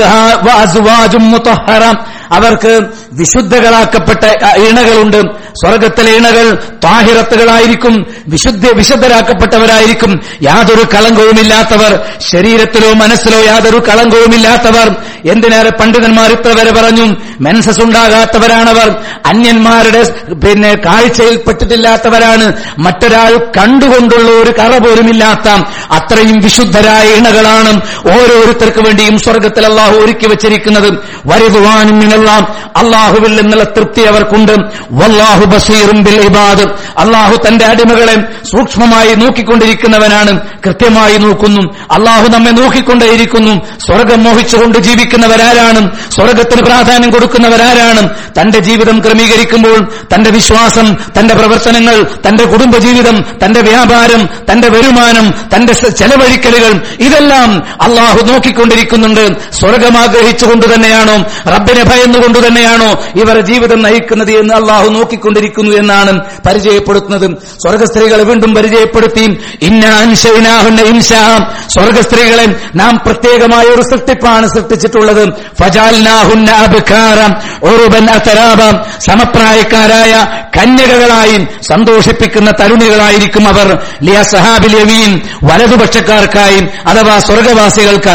വഅസ്വാജും മുതഹ്ഹറ. അവർക്ക് വിശുദ്ധകളാക്കപ്പെട്ട ഇണകളുണ്ട്. സ്വർഗത്തിലെ ഇണകൾ താഹിറത്തുകളായിരിക്കും, വിശുദ്ധ വിശുദ്ധരാക്കപ്പെട്ടവരായിരിക്കും, യാതൊരു കളങ്കവുമില്ലാത്തവർ, ശരീരത്തിലോ മനസ്സിലോ യാതൊരു കളങ്കവുമില്ലാത്തവർ. എന്തിനേറെ പണ്ഡിതന്മാർ ഇത്ര വരെ പറഞ്ഞു, മെൻസസ് ഉണ്ടാകാത്തവരാണവർ, അന്യന്മാരുടെ പിന്നെ കാഴ്ചയിൽപ്പെട്ടിട്ടില്ലാത്തവരാണ്, മറ്റൊരാൾ കണ്ടുകൊണ്ടുള്ള ഒരു കറ പോലുമില്ലാത്ത അത്രയും വിശുദ്ധരായ ഇണകളാണ് ഓരോരുത്തർക്ക് വേണ്ടിയും സ്വർഗത്തിൽ അള്ളാഹു ഒരുക്കി വച്ചിരിക്കുന്നത്. വരിദുവാനും മിനല്ലാഹ്, അള്ളാഹുവിൽ നിന്നുള്ള തൃപ്തി അവർക്കുണ്ട്. വല്ലാഹു ബസീറും ബിൽ ഇബാദ്. അള്ളാഹു തന്റെ അടിമകളെ സൂക്ഷ്മമായി നോക്കിക്കൊണ്ടിരിക്കുന്നവനാണ്, കൃത്യമായി നോക്കുന്നു. അള്ളാഹു നമ്മെ നോക്കിക്കൊണ്ടേയിരിക്കുന്നു. സ്വർഗം മോഹിച്ചുകൊണ്ട് ജീവിക്കുന്നവരാരാണ്? സ്വർഗത്തിന് പ്രാധാന്യം കൊടുക്കുന്നവരാരാണ്? തന്റെ ജീവിതം ക്രമീകരിക്കുമ്പോൾ തന്റെ വിശ്വാസം, തന്റെ പ്രവർത്തനങ്ങൾ, തന്റെ കുടുംബജീവിതം, തന്റെ വ്യാപാരം, തന്റെ വരുമാനം, തന്റെ ചെലവഴിക്കലുകൾ, ഇതെല്ലാം അള്ളാഹു നോക്കിക്കൊണ്ടിരിക്കുന്നുണ്ട്. സ്വർഗം ആഗ്രഹിച്ചുകൊണ്ട് തന്നെയാണോ, റബ്ബിനെ ഭയന്നുകൊണ്ട് തന്നെയാണോ ഇവർ ജീവിതം നയിക്കുന്നത് എന്ന് അള്ളാഹു നോക്കിക്കൊണ്ടിരിക്കുന്നു എന്നാണ് പരിചയപ്പെടുത്തുന്നത്. സ്വർഗസ്ത്രീകളെ വീണ്ടും പരിചയപ്പെടുത്തി, ഇന്നാ അൻശഅനാഹുന്ന ഇൻശാ. സ്വർഗസ്ത്രീകളെ നാം പ്രത്യേകമായ ഒരു സൃഷ്ടിപ്പാണ് സൃഷ്ടിച്ചിട്ടുള്ളത്. ഫജഅൽനാഹുന്ന അബ്കാറ ഉറുബൻ അതറാബ. സമപ്രായക്കാരായ കന്യകകളായി സന്തോഷിപ്പിക്കുന്ന തരുണികളായിരിക്കും അവർ. ലിയസ്ഹാബിൽ യമീൻ. വലതുപക്ഷക്കാർക്കായി അഥവാ സ്വർഗവാസികൾക്കായി.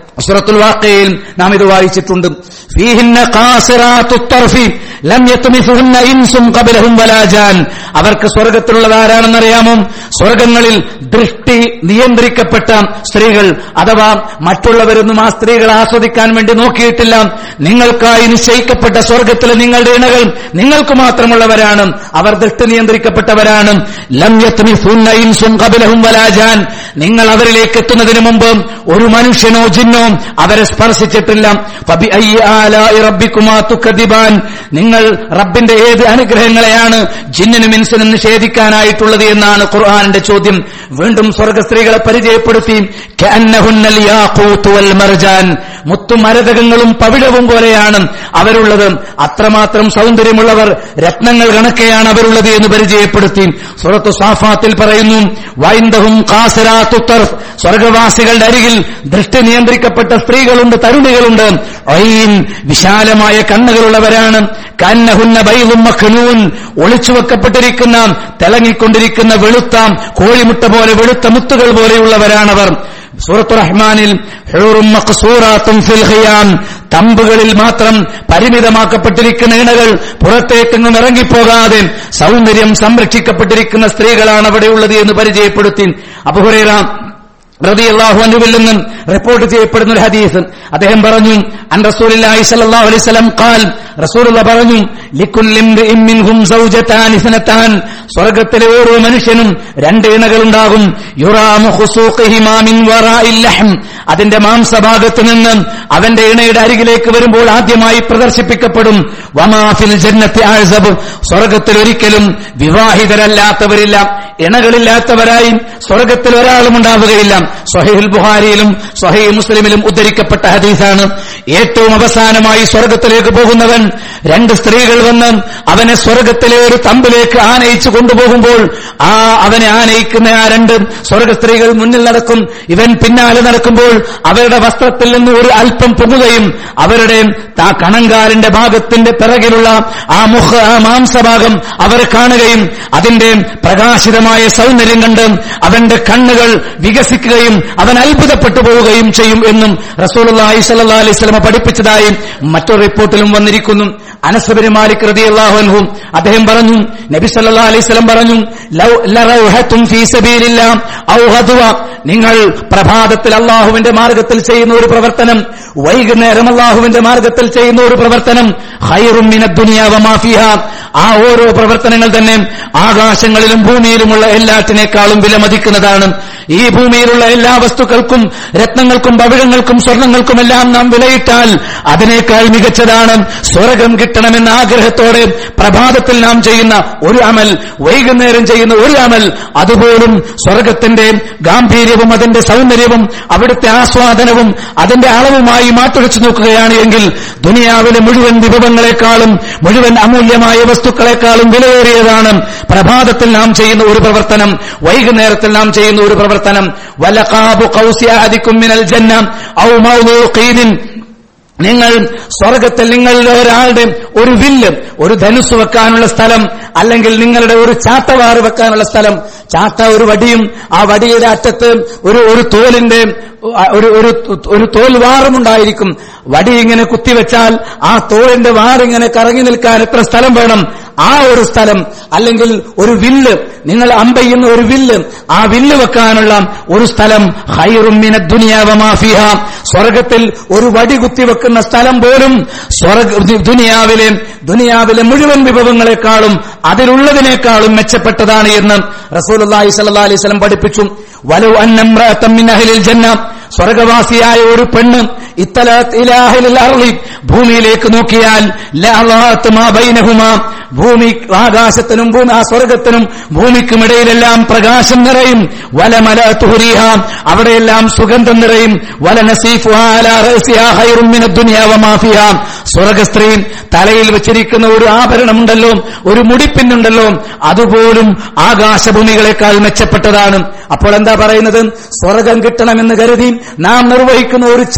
സൂറത്തുൽ വാഖിയയിൽ നാം ഇത് വായിച്ചിട്ടുണ്ട്. ഫീഹിന്ന ഖാസിറാത്തുത് തർഫി ലം യത്മിസുഹുന്ന ഇൻസും ഖബലഹും വലാ ജാൻ. അവർക്ക് സ്വർഗ്ഗത്തിലുള്ളത് ആരാണെന്നറിയാമോ? സ്വർഗ്ഗങ്ങളിൽ ദൃഷ്ടി നിയന്ത്രിക്കപ്പെട്ട സ്ത്രീകൾ, അഥവാ മറ്റുള്ളവരൊന്നും ആ സ്ത്രീകളെ ആസ്വദിക്കാൻ വേണ്ടി നോക്കിയിട്ടില്ല. നിങ്ങൾക്കായി നിശ്ചയിക്കപ്പെട്ട സ്വർഗ്ഗത്തിലെ നിങ്ങളുടെ ഇണകൾ നിങ്ങൾക്ക് മാത്രമുള്ളവരാണ്. അവർ ദൃഷ്ടി നിയന്ത്രിക്കപ്പെട്ടവരാണ്. ലം യത്മിസുഹുന്ന ഇൻസും ഖബലഹും വലാ ജാൻ. നിങ്ങൾ അവരിലേക്ക് എത്തുന്നതിന് മുമ്പ് ഒരു മനുഷ്യനോ ജിന്നോ അവരെ സ്പർശിച്ചിട്ടില്ല. ഫബിഅയ്യി ആലാഇ റബ്ബികുമാ തുകദിബാൻ. നിങ്ങൾ റബ്ബിന്റെ ഏത് അനുഗ്രഹങ്ങളെയാണ് ജിന്നിനും ഇൻസിനും നിഷേധിക്കാനായിട്ടുള്ളത് എന്നാണ് ഖുർആനിന്റെ ചോദ്യം. വീണ്ടും സ്വർഗ്ഗ സ്ത്രീകളെ പരിചയപ്പെടുത്തി കഅന്നഹുന്നൽ യാഖൂത്ത് വൽ മർജാൻ. മുത്തും മരതകങ്ങളും പവിഴവും പോലെയാണ് അവരുള്ളത്. അത്രമാത്രം സൗന്ദര്യമുള്ളവർ, രത്നങ്ങൾ കണക്കെയാണ് അവരുള്ളത് എന്ന് പരിചയപ്പെടുത്തി. സൂറത്തു സാഫാത്തിൽ പറയുന്നു വൈന്ദഹും ഖാസിറാത്തുത് തർഫ്. സ്വർഗ്ഗവാസികളുടെ അരികിൽ ദൃഷ്ടി നിയന്ത്രിക്കപ്പെട്ട സ്ത്രീകളുണ്ട്, തരുണികളുണ്ട്. ഐൻ, വിശാലമായ കണ്ണുകളുള്ളവരാണ്. കന്നഹുന്ന ബൈദും മഖ്നൂൻ, ഒളിച്ചുവെക്കപ്പെട്ടിരിക്കുന്ന തിളങ്ങിക്കൊണ്ടിരിക്കുന്ന വെളുത്ത കോഴിമുട്ട പോലെ വെളുത്ത മുത്തുകൾ പോലെയുള്ളവരാണവർ. സൂറത്തു റഹ്മാനിൽ ഹൂറും മഖ്സൂറാത്തും ഫിൽ ഖിയാം, തമ്പുകളിൽ മാത്രം പരിമിതമാക്കപ്പെട്ടിരിക്കുന്ന ഇണകൾ, പുറത്തേക്കെങ്ങും ഇറങ്ങിപ്പോകാതെ സൗന്ദര്യം സംരക്ഷിക്കപ്പെട്ടിരിക്കുന്ന സ്ത്രീകളാണ് അവിടെയുള്ളത് എന്ന് പരിചയപ്പെടുത്തി. അബൂ ഹുറൈറ റളിയല്ലാഹു അൻഹുവിൽ നിന്നും റിപ്പോർട്ട് ചെയ്യപ്പെടുന്ന ഒരു ഹദീസ്, അദ്ദേഹം പറഞ്ഞു അൻ റസൂലുള്ളാഹി സ്വല്ലല്ലാഹു അലൈഹി വസല്ലം ഖാൽ, റസൂലുള്ളാഹി പറഞ്ഞു ലികുല്ലി ഇംറിഇൻ മിൻഹും സൗജതാൻ ഇസ്നതാൻ. സ്വർഗ്ഗത്തിലെ ഓരോ മനുഷ്യനും രണ്ട് ഇണകളുണ്ടാകും. യുറാമു ഖുസൂഖിഹിമാ മിൻ വറാഇൽ ലഹം. അതിന്റെ മാംസഭാഗത്ത് നിന്ന് അവന്റെ ഇണയുടെ അരികിലേക്ക് വരുമ്പോൾ ആദ്യമായി പ്രദർശിപ്പിക്കപ്പെടും. വമാ ഫിൽ ജന്നത്തി അഅ്സബ്. സ്വർഗ്ഗത്തിൽ ഒരിക്കലും വിവാഹിതരല്ലാത്തവരില്ല, ഇണകളില്ലാത്തവരായി സ്വർഗ്ഗത്തിൽ ഒരാളും ഉണ്ടാവുകയില്ല. സ്വഹീഹുൽ ബുഖാരിയിലും സ്വഹീഹ് മുസ്ലിമിലും ഉദ്ധരിക്കപ്പെട്ട ഹദീസാണ്. ഏറ്റവും അവസാനമായി സ്വർഗ്ഗത്തിലേക്ക് പോകുന്നവൻ, രണ്ട് സ്ത്രീകൾ വന്ന് അവനെ സ്വർഗ്ഗത്തിലെ ഒരു തമ്പിലേക്ക് ആനയിച്ചു കൊണ്ടുപോകുമ്പോൾ ആ അവനെ ആനയിക്കുന്ന ആ രണ്ട് സ്വർഗ്ഗ സ്ത്രീകൾ മുന്നിൽ നടക്കും, ഇവൻ പിന്നാലെ നടക്കുമ്പോൾ അവരുടെ വസ്ത്രത്തിൽ നിന്ന് ഒരു അല്പം പുകയും അവരുടെ ആ കണങ്കാലിന്റെ ഭാഗത്തിന്റെ പിറകിലുള്ള ആ മുഖ ആ മാംസഭാഗം അവർ കാണുകയും അതിന്റെ പ്രകാശിതമായ സൗന്ദര്യം കണ്ട് അവന്റെ കണ്ണുകൾ വികസിക്കുകയും അവൻ അത്ഭുതപ്പെട്ടു പോവുകയും ചെയ്യും എന്നും റസൂലുള്ളാഹി സ്വല്ലല്ലാഹു അലൈഹി വസല്ലം പഠിപ്പിച്ചതായി മറ്റൊരു റിപ്പോർട്ടിലും വന്നിരിക്കുന്നു. അനസ് ബിൻ മാലിക് റളിയല്ലാഹു അൻഹു അദ്ദേഹം പറഞ്ഞു, നബി സല്ലല്ലാഹു അലൈഹി വസല്ലം പറഞ്ഞു, ലൗ ലറൗഹത്തും ഫീ സബീലില്ലാഹ് ഔ ഗദ്വ. നിങ്ങൾ പ്രഭാതത്തിൽ അല്ലാഹുവിന്റെ മാർഗ്ഗത്തിൽ ചെയ്യുന്ന ഒരു പ്രവർത്തനം, വൈകുന്നേരം അല്ലാഹുവിന്റെ മാർഗ്ഗത്തിൽ ചെയ്യുന്ന ഒരു പ്രവർത്തനം, ഖൈറും മിനദ് ദുനിയാ വമാ ഫീഹാ. ആ ഓരോ പ്രവർത്തനങ്ങൾ തന്നെ ആകാശങ്ങളിലും ഭൂമിയിലുമുള്ള എല്ലാറ്റിനേക്കാളും വിലമതിക്കുന്നതാണ്. ഈ ഭൂമിയിലുള്ള എല്ലാ വസ്തുക്കൾക്കും, രത്നങ്ങൾക്കും പവിഴങ്ങൾക്കും സ്വർണ്ണങ്ങൾക്കുമെല്ലാം നാം വിലയിട്ടാൽ അതിനേക്കാൾ മികച്ചതാണ് സ്വർഗം കിട്ടണമെന്ന ആഗ്രഹത്തോടെ പ്രഭാതത്തിൽ നാം ചെയ്യുന്ന ഒരു അമൽ, വൈകുന്നേരം ചെയ്യുന്ന ഒരു അമൽ, അതുപോലും സ്വർഗത്തിന്റെ ഗാംഭീര്യവും അതിന്റെ സൗന്ദര്യവും അവിടുത്തെ ആസ്വാദനവും അതിന്റെ അളവുമായി മാറ്റുരച്ചു നോക്കുകയാണ് എങ്കിൽ ദുനിയാവിലെ മുഴുവൻ വിഭവങ്ങളെക്കാളും മുഴുവൻ അമൂല്യമായ വസ്തുക്കളെക്കാളും വിലയേറിയതാണ് പ്രഭാതത്തിൽ നാം ചെയ്യുന്ന ഒരു പ്രവർത്തനം, വൈകുന്നേരത്തിൽ നാം ചെയ്യുന്ന ഒരു പ്രവർത്തനം. വലഖാബു ഖൗസി അഹദികും മിനൽ ജന്ന ഔ മൗദൂഖീൻ. നിങ്ങൾ സ്വർഗത്തിൽ നിങ്ങളുടെ ഒരാളുടെ ഒരു വില്ല്, ഒരു ധനുസ് വെക്കാനുള്ള സ്ഥലം, അല്ലെങ്കിൽ നിങ്ങളുടെ ഒരു ചാട്ടവാറ് വെക്കാനുള്ള സ്ഥലം, ചാട്ട ഒരു വടിയും ആ വടിയുടെ അറ്റത്ത് ഒരു ഒരു തോലിന്റെ ഒരു ഒരു തോൽ വാറുമുണ്ടായിരിക്കും. വടി ഇങ്ങനെ കുത്തിവെച്ചാൽ ആ തോലിന്റെ വാറിങ്ങനെ കറങ്ങി നിൽക്കാൻ എത്ര സ്ഥലം വേണം? ആ ഒരു സ്ഥലം, അല്ലെങ്കിൽ ഒരു വില്ല്, നിങ്ങൾ അമ്പെയ്യുന്ന ഒരു വില്ല്, ആ വില്ല് വെക്കാനുള്ള ഒരു സ്ഥലം, ഖൈറും മിനദ് ദുനിയാ വമാ ഫീഹാ. സ്വർഗത്തിൽ ഒരു വടി കുത്തിവെക്കുന്ന സ്ഥലം പോലും സ്വർഗ ദുനിയാവിലെ ദുനിയാവിലെ മുഴുവൻ വിഭവങ്ങളെക്കാളും അതിലുള്ളതിനേക്കാളും മെച്ചപ്പെട്ടതാണ് എന്ന് റസൂലുള്ളാഹി സ്വല്ലല്ലാഹു അലൈഹി വസല്ലം പഠിപ്പിച്ചു. വലൗ അന്ന ഇംറഅതൻ മിൻ അഹ്ലിൽ ജന്ന, സ്വർഗവാസിയായ ഒരു പെണ്ണ് ഇത്തലഅത് ഇലാ അഹ്ലിൽ അർളി, ഭൂമിയിലേക്ക് നോക്കിയാൽ ലഅളഅത് മാ ബൈനഹുമാ, ഭൂമി ആകാശത്തിനും ഭൂമി ആ സ്വർഗത്തിനും ഭൂമിക്കുമിടയിലെല്ലാം പ്രകാശം നിറയും. വലമലഅതു റീഹ, അവിടെയെല്ലാം സുഗന്ധം നിറയും. വലനസീഫുഹാ അലാ റഅസിഹാ ഖൈറും മിനദ് ദുനിയാ വമാ ഫീഹാ. സ്വർഗസ്ത്രീ തലയിൽ വെച്ചിരിക്കുന്ന ഒരു ആഭരണമുണ്ടല്ലോ, ഒരു മുടിപ്പിന്നുണ്ടല്ലോ, അതുപോലും ആകാശഭൂമികളെക്കാൾ മെച്ചപ്പെട്ടതാണ്. അപ്പോൾ എന്താ പറയുന്നത്? സ്വർഗം കിട്ടണമെന്ന് കരുതി നാം നിർവഹിക്കുന്ന ഒരു ചെറിയ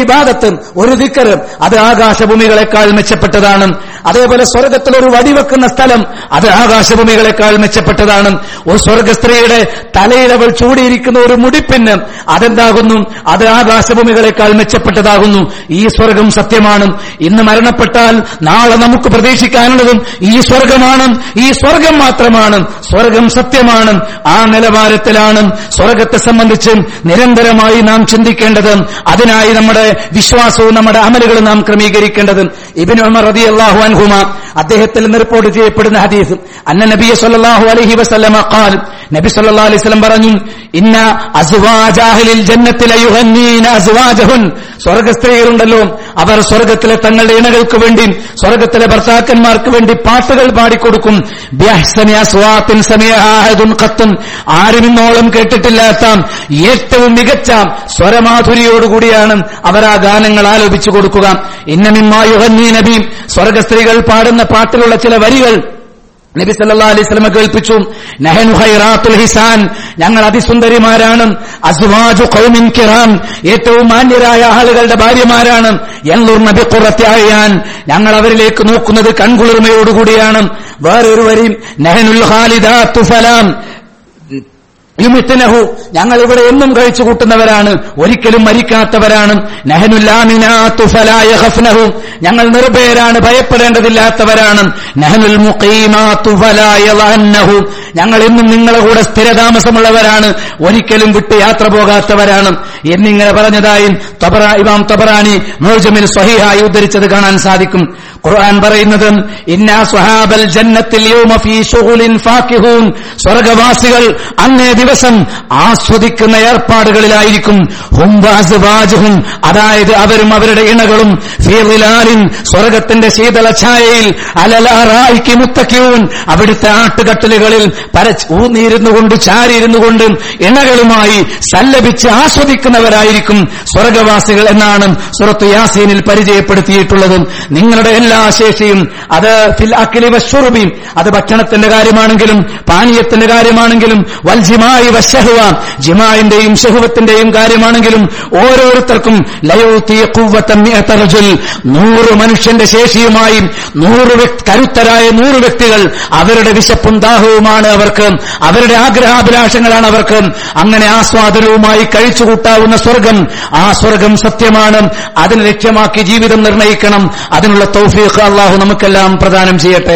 ഇബാദത്ത്, ഒരു ദിക്ർ, അത് ആകാശഭൂമികളെക്കാൾ മെച്ചപ്പെട്ടതാണ്. അതേപോലെ സ്വർഗത്തിൽ ഒരു വടിവെക്കുന്ന സ്ഥലം, അത് ആകാശഭൂമികളെക്കാൾ മെച്ചപ്പെട്ടതാണ്. ഒരു സ്വർഗ സ്ത്രീയുടെ തലയിൽ അവൾ ചൂടിയിരിക്കുന്ന ഒരു മുടിപ്പിന് അതെന്താകുന്നു? അത് ആകാശഭൂമികളെക്കാൾ മെച്ചപ്പെട്ടതാകുന്നു. ഈ സ്വർഗം സത്യമാണ്. ഇന്ന് മരണപ്പെട്ടാൽ നാളെ നമുക്ക് പ്രതീക്ഷിക്കാനുള്ളതും ഈ സ്വർഗമാണ്. ഈ സ്വർഗം മാത്രമാണ്. സ്വർഗം സത്യമാണ്. ആ നിലവാരത്തിലാണ് സ്വർഗത്തെ സംബന്ധിച്ച് നിരന്തരമായി നാം ചിന്തിക്കേണ്ടത്. അതിനായി നമ്മുടെ വിശ്വാസവും നമ്മുടെ അമലുകളും നാം ക്രമീകരിക്കേണ്ടത്. ഇബ്നു ഉമർ റളിയല്ലാഹു അൻഹുമ അദ്ദേഹത്തിൽ നിന്ന് റിപ്പോർട്ട് ചെയ്യപ്പെടുന്ന ഹദീസ്, അന്ന നബിയ സല്ലല്ലാഹു അലൈഹി വസല്ലമ ഖാൽ, നബി സല്ലല്ലാഹു അലൈഹി വസല്ലം പറഞ്ഞു, ഇന്ന അസ്വാജ അഹ്ലിൽ ജന്നത്തി ലയുഹന്നീന അസ്വാജഹുൻ, സ്വർഗസ്ത്രീകളുണ്ടല്ലോ, അവർ സ്വർഗത്തിലെ തങ്ങളുടെ ഇണകൾക്ക് വേണ്ടി, സ്വർഗത്തിലെ ഭർത്താക്കന്മാർക്ക് വേണ്ടി പാട്ടുകൾ പാടിക്കൊടുക്കും. ബിഅഹ്സനി അസ്വാത്തിൻ സമിഅഹാ അഹദുൻ ഖത്തുൻ, ആരും ഇന്നോളം കേട്ടിട്ടില്ലാത്ത ഏറ്റവും മികച്ച സ്വരമാധുരിയോടുകൂടിയാണ് അവർ ആ ഗാനങ്ങൾ ആലോപിച്ചു കൊടുക്കുക. ഇന്ന മിമ്മാ യുഹന്നീന ബി, സ്വർഗസ്ത്രീകൾ പാടുന്ന പാട്ടിലുള്ള ചില വരികൾ നബി സല്ലല്ലാഹു അലൈഹി വസല്ലം കേൾപ്പിച്ചു. നഹനു ഖൈറാത്തുൽ ഹിസാൻ, ഞങ്ങൾ അതിസുന്ദരിമാരാണ്. അസ്വാജു ഖൗമിൻ കിറാം, ഏറ്റവും മാന്യരായ ആളുകളുടെ ഭാര്യമാരാണ്. യൻളുർന ബിഖുറത്തി അയ്യാൻ, ഞങ്ങൾ അവരിലേക്ക് നോക്കുന്നത് കൺകുളിർമയോടുകൂടിയാണ്. വേറൊരു വരി, നഹനുൽ ഖാലിദാത്തു ഫലാം യുമിത്നഹു, ഞങ്ങൾ ഇവിടെ എന്നും കഴിച്ചു കൂട്ടുന്നവരാണ്, ഒരിക്കലും മരിക്കാത്തവരാണ്. നഹനുല്ലാമിനാത്തു ഫലാ യഖഫ്നഹു, ഞങ്ങൾ നിർഭയരാണ്, ഭയപ്പെടേണ്ടതില്ലാത്തവരാണ്. നഹനുൽ മുഖീമാത്തു ഫലാ യളഅന്നഹു, ഞങ്ങൾ എന്നും നിങ്ങളുടെ കൂടെ സ്ഥിരതാമസമുള്ളവരാണ്, ഒരിക്കലും വിട്ട് യാത്ര പോകാത്തവരാണ് എന്നിങ്ങനെ പറഞ്ഞതായി തബറാ ഇമാം തബറാനി മുഅ്ജമിൽ സ്വഹീഹായി ഉദ്ധരിച്ചത് കാണാൻ സാധിക്കും. ഖുർആൻ പറയുന്നത്, ഇന്നാ സ്വഹാബൽ ജന്നത്തിൽ യൗമ ഫീ ശുഗുലിൻ ഫാകിഹൂൻ, സ്വർഗ്ഗവാസികൾ അന്നേ ദിവസം ആസ്വദിക്കുന്ന ഏർപ്പാടുകളിലായിരിക്കും. ഹും വഅസ്വാജുഹും, അതായത് അവരും അവരുടെ ഇണകളും, ഫീ ളിലാലിൻ, സ്വർഗ്ഗത്തിന്റെ ശീതള ഛായയിൽ, അലൽ അറായികി മുത്തഖിഊൻ, അവിടുത്തെ ആട്ടുകട്ടിലുകളിൽ പരച്ച് ഊന്നിയിരുന്നുകൊണ്ട് ചാരിയിരുന്നുകൊണ്ട് ഇണകളുമായി സല്ലപിച്ച് ആസ്വദിക്കുന്നവരായിരിക്കും സ്വർഗ്ഗവാസികൾ എന്നാണ് സൂറത്ത് യാസീനിൽ പരിചയപ്പെടുത്തിയിട്ടുള്ളത്. നിങ്ങളുടെ എല്ലാ ശേഷിയും അത് ഫിൽ അക്ലി വശുർബി, അത് ഭക്ഷണത്തിന്റെ കാര്യമാണെങ്കിലും പാനീയത്തിന്റെ കാര്യമാണെങ്കിലും, വൽ ജിമായി വശഹ്വ, ജിമായിന്റെയും ശഹവത്തിന്റെയും കാര്യമാണെങ്കിലും, ഓരോരുത്തർക്കും ലയൂതി ഖുവ്വതൻ മിഅത റജുൽ, നൂറ് മനുഷ്യന്റെ ശേഷിയുമായി നൂറ് കരുത്തരായ നൂറ് വ്യക്തികൾ, അവരുടെ വിശപ്പും ദാഹവുമാണ് അവർക്ക്, അവരുടെ ആഗ്രഹാഭിലാഷങ്ങളാണ് അവർക്ക്. അങ്ങനെ ആസ്വാദനവുമായി കഴിച്ചുകൂട്ടാവുന്ന സ്വർഗം, ആ സ്വർഗം സത്യമാണ്. അതിന് ലക്ഷ്യമാക്കി ജീവിതം നിർണയിക്കണം. അതിനുള്ള തൗഫീഖ് അല്ലാഹു നമുക്കെല്ലാം പ്രദാനം ചെയ്യട്ടെ.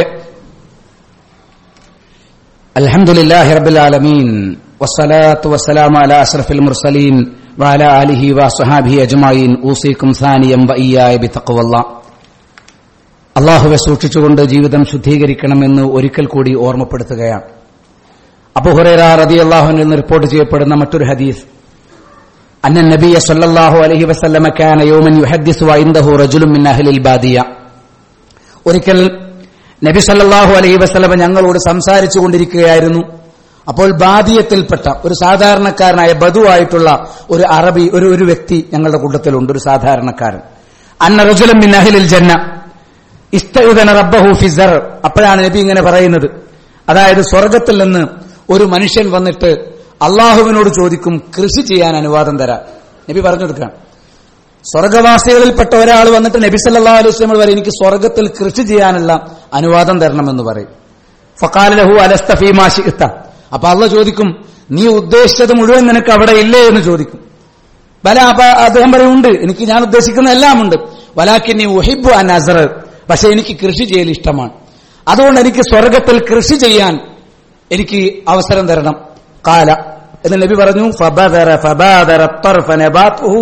അൽഹംദുലില്ലാഹി റബ്ബിൽ ആലമീൻ, വസ്സലാത്തു വസ്സലാമു അലാ അഷ്റഫിൽ മുർസലീൻ വഅലാ ആലിഹി വസ്വഹാബിഹി അജ്മഈൻ. ഊസീകും സാനിയം വഇയ്യായ ബിതഖ്വല്ലാഹ്. അല്ലാഹുവെ സൂക്ഷിച്ചുകൊണ്ട് ജീവിതം ശുദ്ധീകരിക്കണമെന്ന് ഒരിക്കൽ കൂടി ഓർമ്മപ്പെടുത്തുകയാണ്. അബൂ ഹുറൈറ റളിയല്ലാഹു അൻഹു നിന്ന് റിപ്പോർട്ട് ചെയ്യപ്പെടുന്ന മറ്റൊരു ഹദീസ്, അന്ന നബിയ സല്ലല്ലാഹു അലൈഹി വസല്ലമ കാന യൗമൻ യുഹദ്ദിസു വഇൻദഹു റജുലുൻ മിൻ അഹ്ലിൽ ബാദിയ. ഒരിക്കൽ നബി സല്ലല്ലാഹു അലൈഹി വസല്ലമ ഞങ്ങളോട് സംസാരിച്ചു കൊണ്ടിരിക്കുകയായിരുന്നു. അപ്പോൾ ബാദിയത്തിൽപ്പെട്ട ഒരു സാധാരണക്കാരനായ ബദുവായിട്ടുള്ള ഒരു അറബി ഒരു ഒരു വ്യക്തി ഞങ്ങളുടെ കൂട്ടത്തിലുണ്ട്, ഒരു സാധാരണക്കാരൻ. അന്ന റജുലൻ മിൻ അഹ്ലിൽ ജന്ന ഇസ്തഉദന റബ്ബഹു ഫി സർ. അപ്പോഴാണ് നബി ഇങ്ങനെ പറയുന്നത്, അതായത് സ്വർഗത്തിൽ നിന്ന് ഒരു മനുഷ്യൻ വന്നിട്ട് അള്ളാഹുവിനോട് ചോദിക്കും, കൃഷി ചെയ്യാൻ അനുവാദം തരാം. നബി പറഞ്ഞു കൊടുക്കുകയാണ്. സ്വർഗവാസികളിൽപ്പെട്ട ഒരാൾ വന്നിട്ട് നബി സല്ലല്ലാഹു അലൈഹി വസല്ലം പറയും, എനിക്ക് സ്വർഗത്തിൽ കൃഷി ചെയ്യാനുള്ള അനുവാദം തരണമെന്ന് പറയും. ഫഖാല ലഹു അലസ്ത ഫീമാ ശിഅ്ത. അപ്പൊ അള്ളാഹ് ചോദിക്കും, നീ ഉദ്ദേശിച്ചത് മുഴുവൻ നിനക്ക് അവിടെ ഇല്ലേ എന്ന് ചോദിക്കും. ബല, അപ്പൊ അദ്ദേഹം പറയും, ഉണ്ട്, എനിക്ക് ഞാൻ ഉദ്ദേശിക്കുന്ന എല്ലാം ഉണ്ട്. വലാകിന്നി ഉഹിബ്ബു അൻ അസ്റ, പക്ഷെ എനിക്ക് കൃഷി ചെയ്യൽ ഇഷ്ടമാണ്, അതുകൊണ്ട് എനിക്ക് സ്വർഗത്തിൽ കൃഷി ചെയ്യാൻ എനിക്ക് അവസരം തരണം. ഖാല, എന്ന് നബി പറഞ്ഞു, ഫബദറ ഫബാദറ തർഫ നബാതുഹു.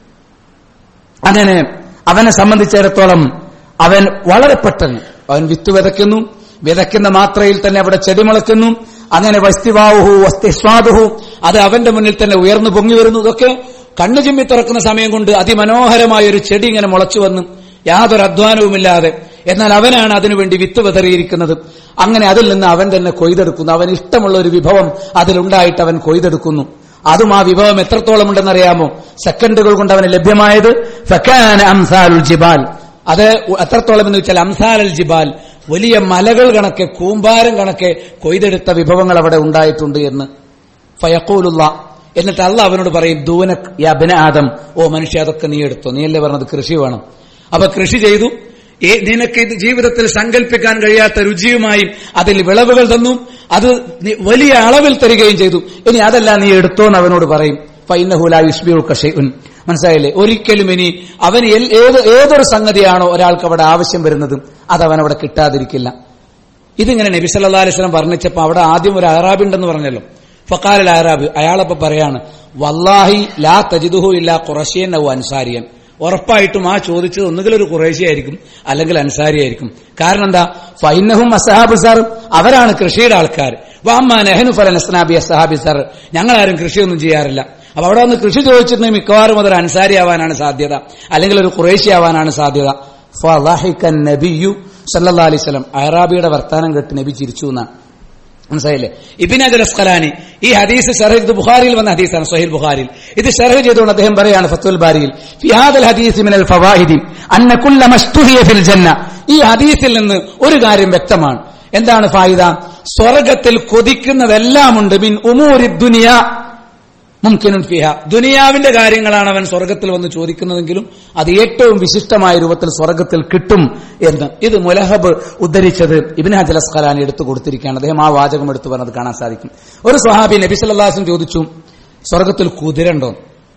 അങ്ങനെ അവനെ സംബന്ധിച്ചിടത്തോളം അവൻ വളരെ പെട്ടെന്ന് അവൻ വിത്ത് വിതയ്ക്കുന്നു, വിതയ്ക്കുന്ന മാത്രയിൽ തന്നെ അവിടെ ചെടി മുളയ്ക്കുന്നു. അങ്ങനെ വസ്തിവാഹു വസ്തിസ്വാദുഹു, അത് അവന്റെ മുന്നിൽ തന്നെ ഉയർന്നു പൊങ്ങി വരുന്നു. ഇതൊക്കെ കണ്ണു ചിമ്മി തുറക്കുന്ന സമയം കൊണ്ട് അതിമനോഹരമായ ഒരു ചെടി ഇങ്ങനെ മുളച്ചു വന്നു, യാതൊരു അധ്വാനവുമില്ലാതെ. എന്നാൽ അവനാണ് അതിനുവേണ്ടി വിത്ത് വിതറിയിരിക്കുന്നത്. അങ്ങനെ അതിൽ നിന്ന് അവൻ തന്നെ കൊയ്തെടുക്കുന്നു. അവൻ ഇഷ്ടമുള്ള ഒരു വിഭവം അതിലുണ്ടായിട്ട് അവൻ കൊയ്തെടുക്കുന്നു. അതും ആ വിഭവം എത്രത്തോളം ഉണ്ടെന്നറിയാമോ? സെക്കൻഡുകൾ കൊണ്ട് അവന് ലഭ്യമായത് ഫകാന അംസാലുൽ ജിബാൽ. അത് എത്രത്തോളം എന്ന് വെച്ചാൽ അംസാലുൽ ജിബാൽ, വലിയ മലകൾ കണക്കെ, കൂമ്പാരം കണക്കെ കൊയ്തെടുത്ത വിഭവങ്ങൾ അവിടെ ഉണ്ടായിട്ടുണ്ട് എന്ന്. ഫയഖൂലുല്ലാ, എന്നിട്ട് അള്ളാഹ് അവനോട് പറയും ദൂനക് യാ ബനി ആദം, ഓ മനുഷ്യ അതൊക്കെ നീ എടുത്തോ, നീയല്ലേ പറഞ്ഞത് കൃഷി വേണം. അപ്പൊ കൃഷി ചെയ്തു, നിനക്ക് ഇത് ജീവിതത്തിൽ സങ്കല്പിക്കാൻ കഴിയാത്ത രുചിയുമായും അതിൽ വിളവുകൾ തന്നു, അത് വലിയ അളവിൽ തരികയും ചെയ്തു. ഇനി അതല്ല നീ എടുത്തോന്ന് അവനോട് പറയും. ഫഇന്നഹു ലാ യുസ്ബിഉക ശൈഉൻ. മനസ്സിലായില്ലേ? ഒരിക്കലും ഇനി അവന് ഏത് ഏതൊരു സംഗതിയാണോ ഒരാൾക്ക് അവിടെ ആവശ്യം വരുന്നത് അത് അവനവിടെ കിട്ടാതിരിക്കില്ല. ഇതിങ്ങനെ നബി സല്ലല്ലാഹു അലൈഹി വസല്ലം പറഞ്ഞപ്പോ അവിടെ ആദ്യം ഒരു അറാബി ഉണ്ടെന്ന് പറഞ്ഞല്ലോ. ഫഖാലൽ അറാബി, അയാളപ്പോ പറയാണ് വല്ലാഹി ലാ തജിദുഹു ഇല്ലാ ഖുറശിയൻ ഔ അൻസാരിയൻ. ഉറപ്പായിട്ടും ആ ചോദിച്ചത് ഒന്നുകിൽ ഒരു ഖുറൈശി ആയിരിക്കും അല്ലെങ്കിൽ അൻസാരി ആയിരിക്കും. കാരണം എന്താ? ഫൈനഹും അസ്ഹാബു സർ, അവരാണ് കൃഷിയുടെ ആൾക്കാർ. വഅമ്മാ നഹ്നു ഫലനസ്നാ ബി അസ്ഹാബി സർ, ഞങ്ങളാരും കൃഷിയൊന്നും ചെയ്യാറില്ല. അപ്പൊ അവിടെ വന്ന് കൃഷി ചോദിച്ചിരുന്ന മിക്കവാറും അതൊരു അൻസാരി ആവാനാണ് സാധ്യത, അല്ലെങ്കിൽ ഒരു ഖുറൈശി ആവാനാണ് സാധ്യത. ഫളഹികൻ നബിയു സല്ലല്ലാഹു അലൈഹി വസല്ലം, അറാബിയുടെ വർത്താനം കേട്ട് നബി ചിരിച്ചു എന്നാണ്. മനസ്സിലായില്ലേ? ഇബ്നു ഹജർ അസ്ഖലാനി ഈ ഹദീസ് ശർഹ്, ഇത് ബുഖാരിയിൽ വന്ന ഹദീസാണ്, സ്വഹീഹ് ബുഖാരിയിൽ. ഇത് ശർഹ് ചെയ്തുകൊണ്ട് അദ്ദേഹം പറയാണ് ഫത്ഹുൽ ബാരിയിൽ, ഫി ഹാദൽ ഹദീസ് മിനൽ ഫവായിദി അന്ന കുല്ല മസ്തുഹിയ ഫിൽ ജന്ന. ഈ ഹദീസിൽ നിന്ന് ഒരു കാര്യം വ്യക്തമാണ്. എന്താണ് ഫായിദ? സ്വർഗ്ഗത്തിൽ കൊതിക്കുന്നതെല്ലാം ഉണ്ട്. മിൻ ഉമൂരി ദുനിയ മുംകിനുൻ ഫിഹ, ദുനിയാവിന്റെ കാര്യങ്ങളാണ് അവൻ സ്വർഗ്ഗത്തിൽ വന്ന് ചോദിക്കുന്നതെങ്കിലും അത് ഏറ്റവും വിശിഷ്ടമായ രൂപത്തിൽ സ്വർഗ്ഗത്തിൽ കിട്ടും എന്ന് ഇത് മുലഹബ് ഉദ്ധരിച്ചത് ഇബ്നു ഹജർ അസ്ഖലാനി എടുത്തു കൊടുത്തിരിക്കുകയാണ്. അദ്ദേഹം ആ വാചകം എടുത്തു പറഞ്ഞത് കാണാൻ സാധിക്കും. ഒരു സ്വഹാബി നബി സല്ലല്ലാഹു അലൈഹി വസല്ലം ചോദിച്ചു, സ്വർഗ്ഗത്തിൽ കുതിര ഉണ്ടോ,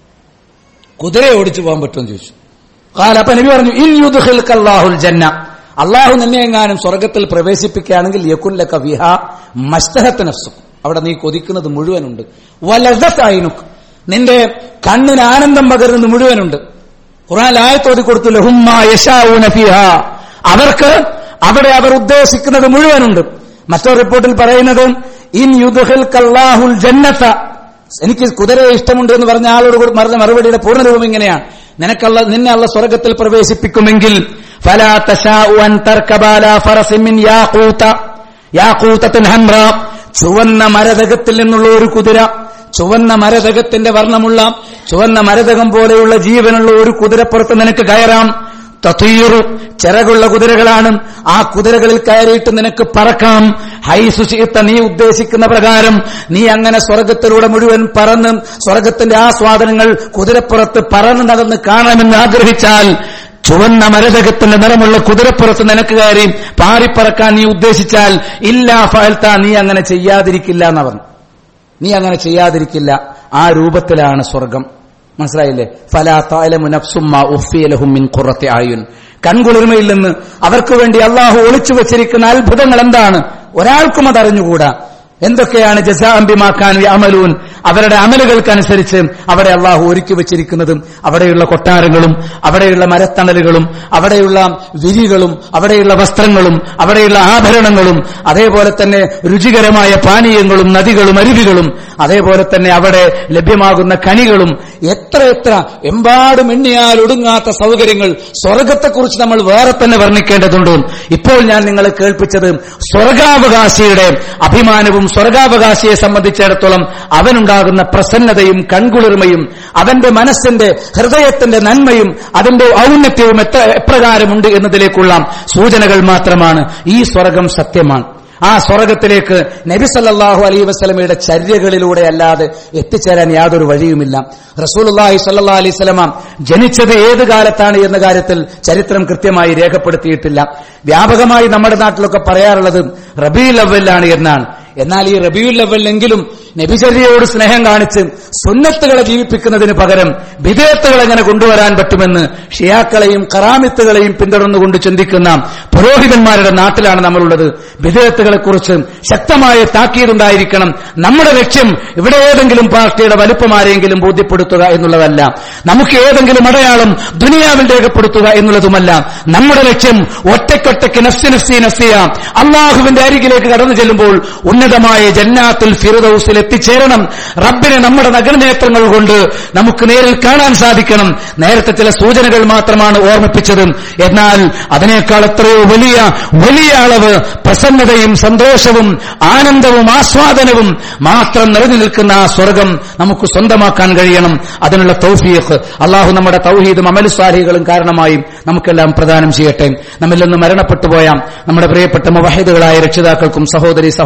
കുതിരയെ ഓടിച്ചു പോകാൻ പറ്റുമെന്ന് ചോദിച്ചു. ഖാല, അപ്പൊ നബി പറഞ്ഞു ഇൻ യുദ്ഖിൽകല്ലാഹുൽ ജന്ന, അള്ളാഹു നിന്നെ എങ്ങാനും സ്വർഗ്ഗത്തിൽ പ്രവേശിപ്പിക്കുകയാണെങ്കിൽ യകുൻ ലക ഫിഹാ മസ്തഹത്ത് നഫ്സുക, അവിടെ നീ കൊതിക്കുന്നത് മുഴുവനുണ്ട്. വലദതൈനുക്, നിന്റെ കണ്ണിന് ആനന്ദം പകരുന്നത് മുഴുവനുണ്ട്. ഖുർആൻ ആയത്തോതി കൊടുത്തു ലഹും മാ യശാഊന ഫിഹാ, അവർക്ക് അവിടെ അവർ ഉദ്ദേശിക്കുന്നത് മുഴുവനുണ്ട്. മറ്റൊരു റിപ്പോർട്ടിൽ പറയുന്നത് ഇൻ യുദ്ഖിൽകല്ലാഹുൽ ജന്നത, എനിക്ക് കുതിരയെ ഇഷ്ടമുണ്ട് എന്ന് പറഞ്ഞ ആളോട് പറഞ്ഞ മറുപടിയുടെ പൂർണ്ണരൂപം ഇങ്ങനെയാണ്, നിനക്കല്ല നിന്നെ അല്ല സ്വർഗ്ഗത്തിൽ പ്രവേശിപ്പിക്കുമെങ്കിൽ ഫലാ തശാഉ അൻ തർകബ അലാ ഫറസിൻ മിൻ യാഖൂത യാഖൂതത്തുൻ ഹംറാ, ചുവന്ന മരതകത്തിൽ നിന്നുള്ള ഒരു കുതിര, ചുവന്ന മരതകത്തിന്റെ വർണ്ണമുള്ള ചുവന്ന മരതകം പോലെയുള്ള ജീവനുള്ള ഒരു കുതിരപ്പുറത്ത് നിനക്ക് കയറാം. തതീറു, ചിറകുള്ള കുതിരകളാണ്. ആ കുതിരകളിൽ കയറിയിട്ട് നിനക്ക് പറക്കാം. ഹൈസു ശിഇത, നീ ഉദ്ദേശിക്കുന്ന പ്രകാരം നീ അങ്ങനെ സ്വർഗ്ഗത്തിലൂടെ മുഴുവൻ പറന്ന് സ്വർഗ്ഗത്തിന്റെ ആസ്വാദനങ്ങൾ കുതിരപ്പുറത്ത് പറന്ന് നടന്ന് കാണാമെന്ന് ആഗ്രഹിച്ചാൽ ചുവന്ന മരതകത്തിന്റെ നിറമുള്ള കുതിരപ്പുറത്ത് നിനക്ക് കയറി പാറിപ്പറക്കാൻ നീ ഉദ്ദേശിച്ചാൽ ഇല്ലാ ഫഅൽത, നീ അങ്ങനെ ചെയ്യാതിരിക്കില്ല എന്ന് പറഞ്ഞു. നീ അങ്ങനെ ചെയ്യാതിരിക്കില്ല. ആ രൂപത്തിലാണ് സ്വർഗം. മനസ്സിലായില്ലേ? ഫലാ തഅലമു നഫ്സും മാ ഉഖ്ഫിയ ലഹും മിൻ ഖുറത്തി അയുൻ, കൺകുളിർമയിൽ നിന്ന് അവർക്ക് വേണ്ടി അള്ളാഹു ഒളിച്ചു വെച്ചിരിക്കുന്ന അത്ഭുതങ്ങൾ എന്താണ് ഒരാൾക്കും അതറിഞ്ഞുകൂടാ. എന്തൊക്കെയാണ് ജസാഅൻ ബിമാ കാനൂ യഅമലൂൻ, അവരുടെ അമലുകൾക്കനുസരിച്ച് അവിടെ അള്ളാഹു ഒരുക്കി വെച്ചിരിക്കുന്നതും അവിടെയുള്ള കൊട്ടാരങ്ങളും അവിടെയുള്ള മരത്തണലുകളും അവിടെയുള്ള വിരികളും അവിടെയുള്ള വസ്ത്രങ്ങളും അവിടെയുള്ള ആഭരണങ്ങളും അതേപോലെ തന്നെ രുചികരമായ പാനീയങ്ങളും നദികളും അരുവികളും അതേപോലെ തന്നെ അവിടെ ലഭ്യമാകുന്ന കനികളും എത്ര എത്ര എമ്പാടും എണ്ണിയാൽ ഒടുങ്ങാത്ത സൗകര്യങ്ങൾ സ്വർഗത്തെക്കുറിച്ച് നമ്മൾ വേറെ തന്നെ വർണ്ണിക്കേണ്ടതുണ്ട്. ഇപ്പോൾ ഞാൻ നിങ്ങളെ കേൾപ്പിച്ചത് സ്വർഗാവകാശിയുടെ അഭിമാനവും സ്വർഗാവകാശിയെ സംബന്ധിച്ചിടത്തോളം അവനുണ്ടാകുന്ന പ്രസന്നതയും കൺകുളിർമയും അവന്റെ മനസ്സിന്റെ ഹൃദയത്തിന്റെ നന്മയും അതിന്റെ ഔന്നത്യവും എത്ര എപ്രകാരമുണ്ട് എന്നതിലേക്കുള്ള സൂചനകൾ മാത്രമാണ്. ഈ സ്വർഗം സത്യമാണ്. ആ സ്വർഗത്തിലേക്ക് നബി സല്ലല്ലാഹു അലൈഹി വസല്ലമയുടെ ചര്യകളിലൂടെ അല്ലാതെ എത്തിച്ചേരാൻ യാതൊരു വഴിയുമില്ല. റസൂലുള്ളാഹി സല്ലല്ലാഹു അലൈഹി വസല്ലമ ജനിച്ചത് ഏത് കാലത്താണ് എന്ന കാര്യത്തിൽ ചരിത്രം കൃത്യമായി രേഖപ്പെടുത്തിയിട്ടില്ല. വ്യാപകമായി നമ്മുടെ നാട്ടിലൊക്കെ പറയാറുള്ളത് റബീഉൽ അവ്വലാണ് എന്നാണ്. എന്നാൽ ഈ റബീഉൽ അവ്വലിലെങ്കിലും നബിചര്യയോട് സ്നേഹം കാണിച്ച് സുന്നത്തുകളെ ജീവിപ്പിക്കുന്നതിന് പകരം ബിദഅത്തുകൾ എങ്ങനെ കൊണ്ടുവരാൻ പറ്റുമെന്ന് ഷിയാക്കളെയും കറാമിത്തുകളെയും പിന്തുടർന്നുകൊണ്ട് ചിന്തിക്കുന്ന പുരോഹിതന്മാരുടെ നാട്ടിലാണ് നമ്മളുള്ളത്. ബിദഅത്തുകളെക്കുറിച്ച് ശക്തമായ താക്കീതുണ്ടായിരിക്കണം. നമ്മുടെ ലക്ഷ്യം ഇവിടെ ഏതെങ്കിലും പാർട്ടിയുടെ വലുപ്പമാരെങ്കിലും ബോധ്യപ്പെടുത്തുക എന്നുള്ളതല്ല. നമുക്ക് ഏതെങ്കിലും അടയാളം ദുനിയാവിൽ രേഖപ്പെടുത്തുക എന്നുള്ളതുമല്ല. നമ്മുടെ ലക്ഷ്യം ഒറ്റക്കൊറ്റയ്ക്ക് നഫ്സി നഫ്സി നഫ്സിയ അള്ളാഹുവിന്റെ അരികിലേക്ക് കടന്നു ചെല്ലുമ്പോൾ ഉന്നതമായ ജന്നാത്തുൽ ഫിർദൗസിൽ എത്തിച്ചേരണം. റബ്ബിനെ നമ്മുടെ നഗ്നനേത്രങ്ങൾ കൊണ്ട് നമുക്ക് നേരിൽ കാണാൻ സാധിക്കണം. നേരത്തെ ചില സൂചനകൾ മാത്രമാണ് ഓർമ്മിപ്പിച്ചത്. എന്നാൽ അതിനേക്കാൾ എത്രയോ വലിയ വലിയ അളവ് പ്രസന്നതയും സന്തോഷവും ആനന്ദവും ആസ്വാദനവും മാത്രം നിറഞ്ഞു നിൽക്കുന്ന ആ സ്വർഗം നമുക്ക് സ്വന്തമാക്കാൻ കഴിയണം. അതിനുള്ള തൗഫീഖ് അള്ളാഹു നമ്മുടെ തൗഹീദും അമലു സാലിഹുകളും കാരണമായി നമുക്കെല്ലാം പ്രദാനം ചെയ്യട്ടെ. നമ്മിൽ നിന്ന് മരണപ്പെട്ടുപോയ നമ്മുടെ പ്രിയപ്പെട്ട മുവഹിദുകളായ രക്ഷിതാക്കൾക്കും സഹോദരി സഹോദരങ്ങൾക്കും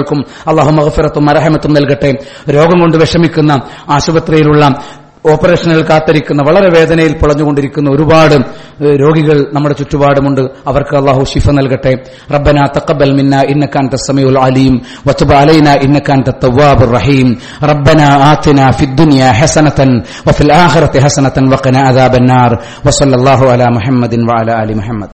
എല്ലാവർക്കും അല്ലാഹു മഗ്ഫിറത്തും മർഹമത്തും നൽകട്ടെ. രോഗം കൊണ്ട് വിഷമിക്കുന്ന, ആശുപത്രിയിലുള്ള ഓപ്പറേഷനിൽ കാത്തിരിക്കുന്ന, വളരെ വേദനയിൽ പൊളഞ്ഞുകൊണ്ടിരിക്കുന്ന ഒരുപാട് രോഗികൾ നമ്മുടെ ചുറ്റുപാടുമുണ്ട്. അവർക്ക് അല്ലാഹു ശിഫ നൽകട്ടെ. റബ്ബനാ തഖബ്ബൽ മിന്നാ ഇന്നക അൻതസ് സമീഉൽ അലീം വതുബ് അലൈനാ ഇന്നക അൻതത് തവ്വാബുർ റഹീം. റബ്ബനാ ആതിനാ ഫിദ് ദുനിയാ ഹസനതൻ വഫിൽ ആഖിറതി ഹസനതൻ വഖിനാ അദാബന്നാർ. വസല്ലല്ലാഹു അലാ മുഹമ്മദിൻ വഅലാ ആലി മുഹമ്മദ്.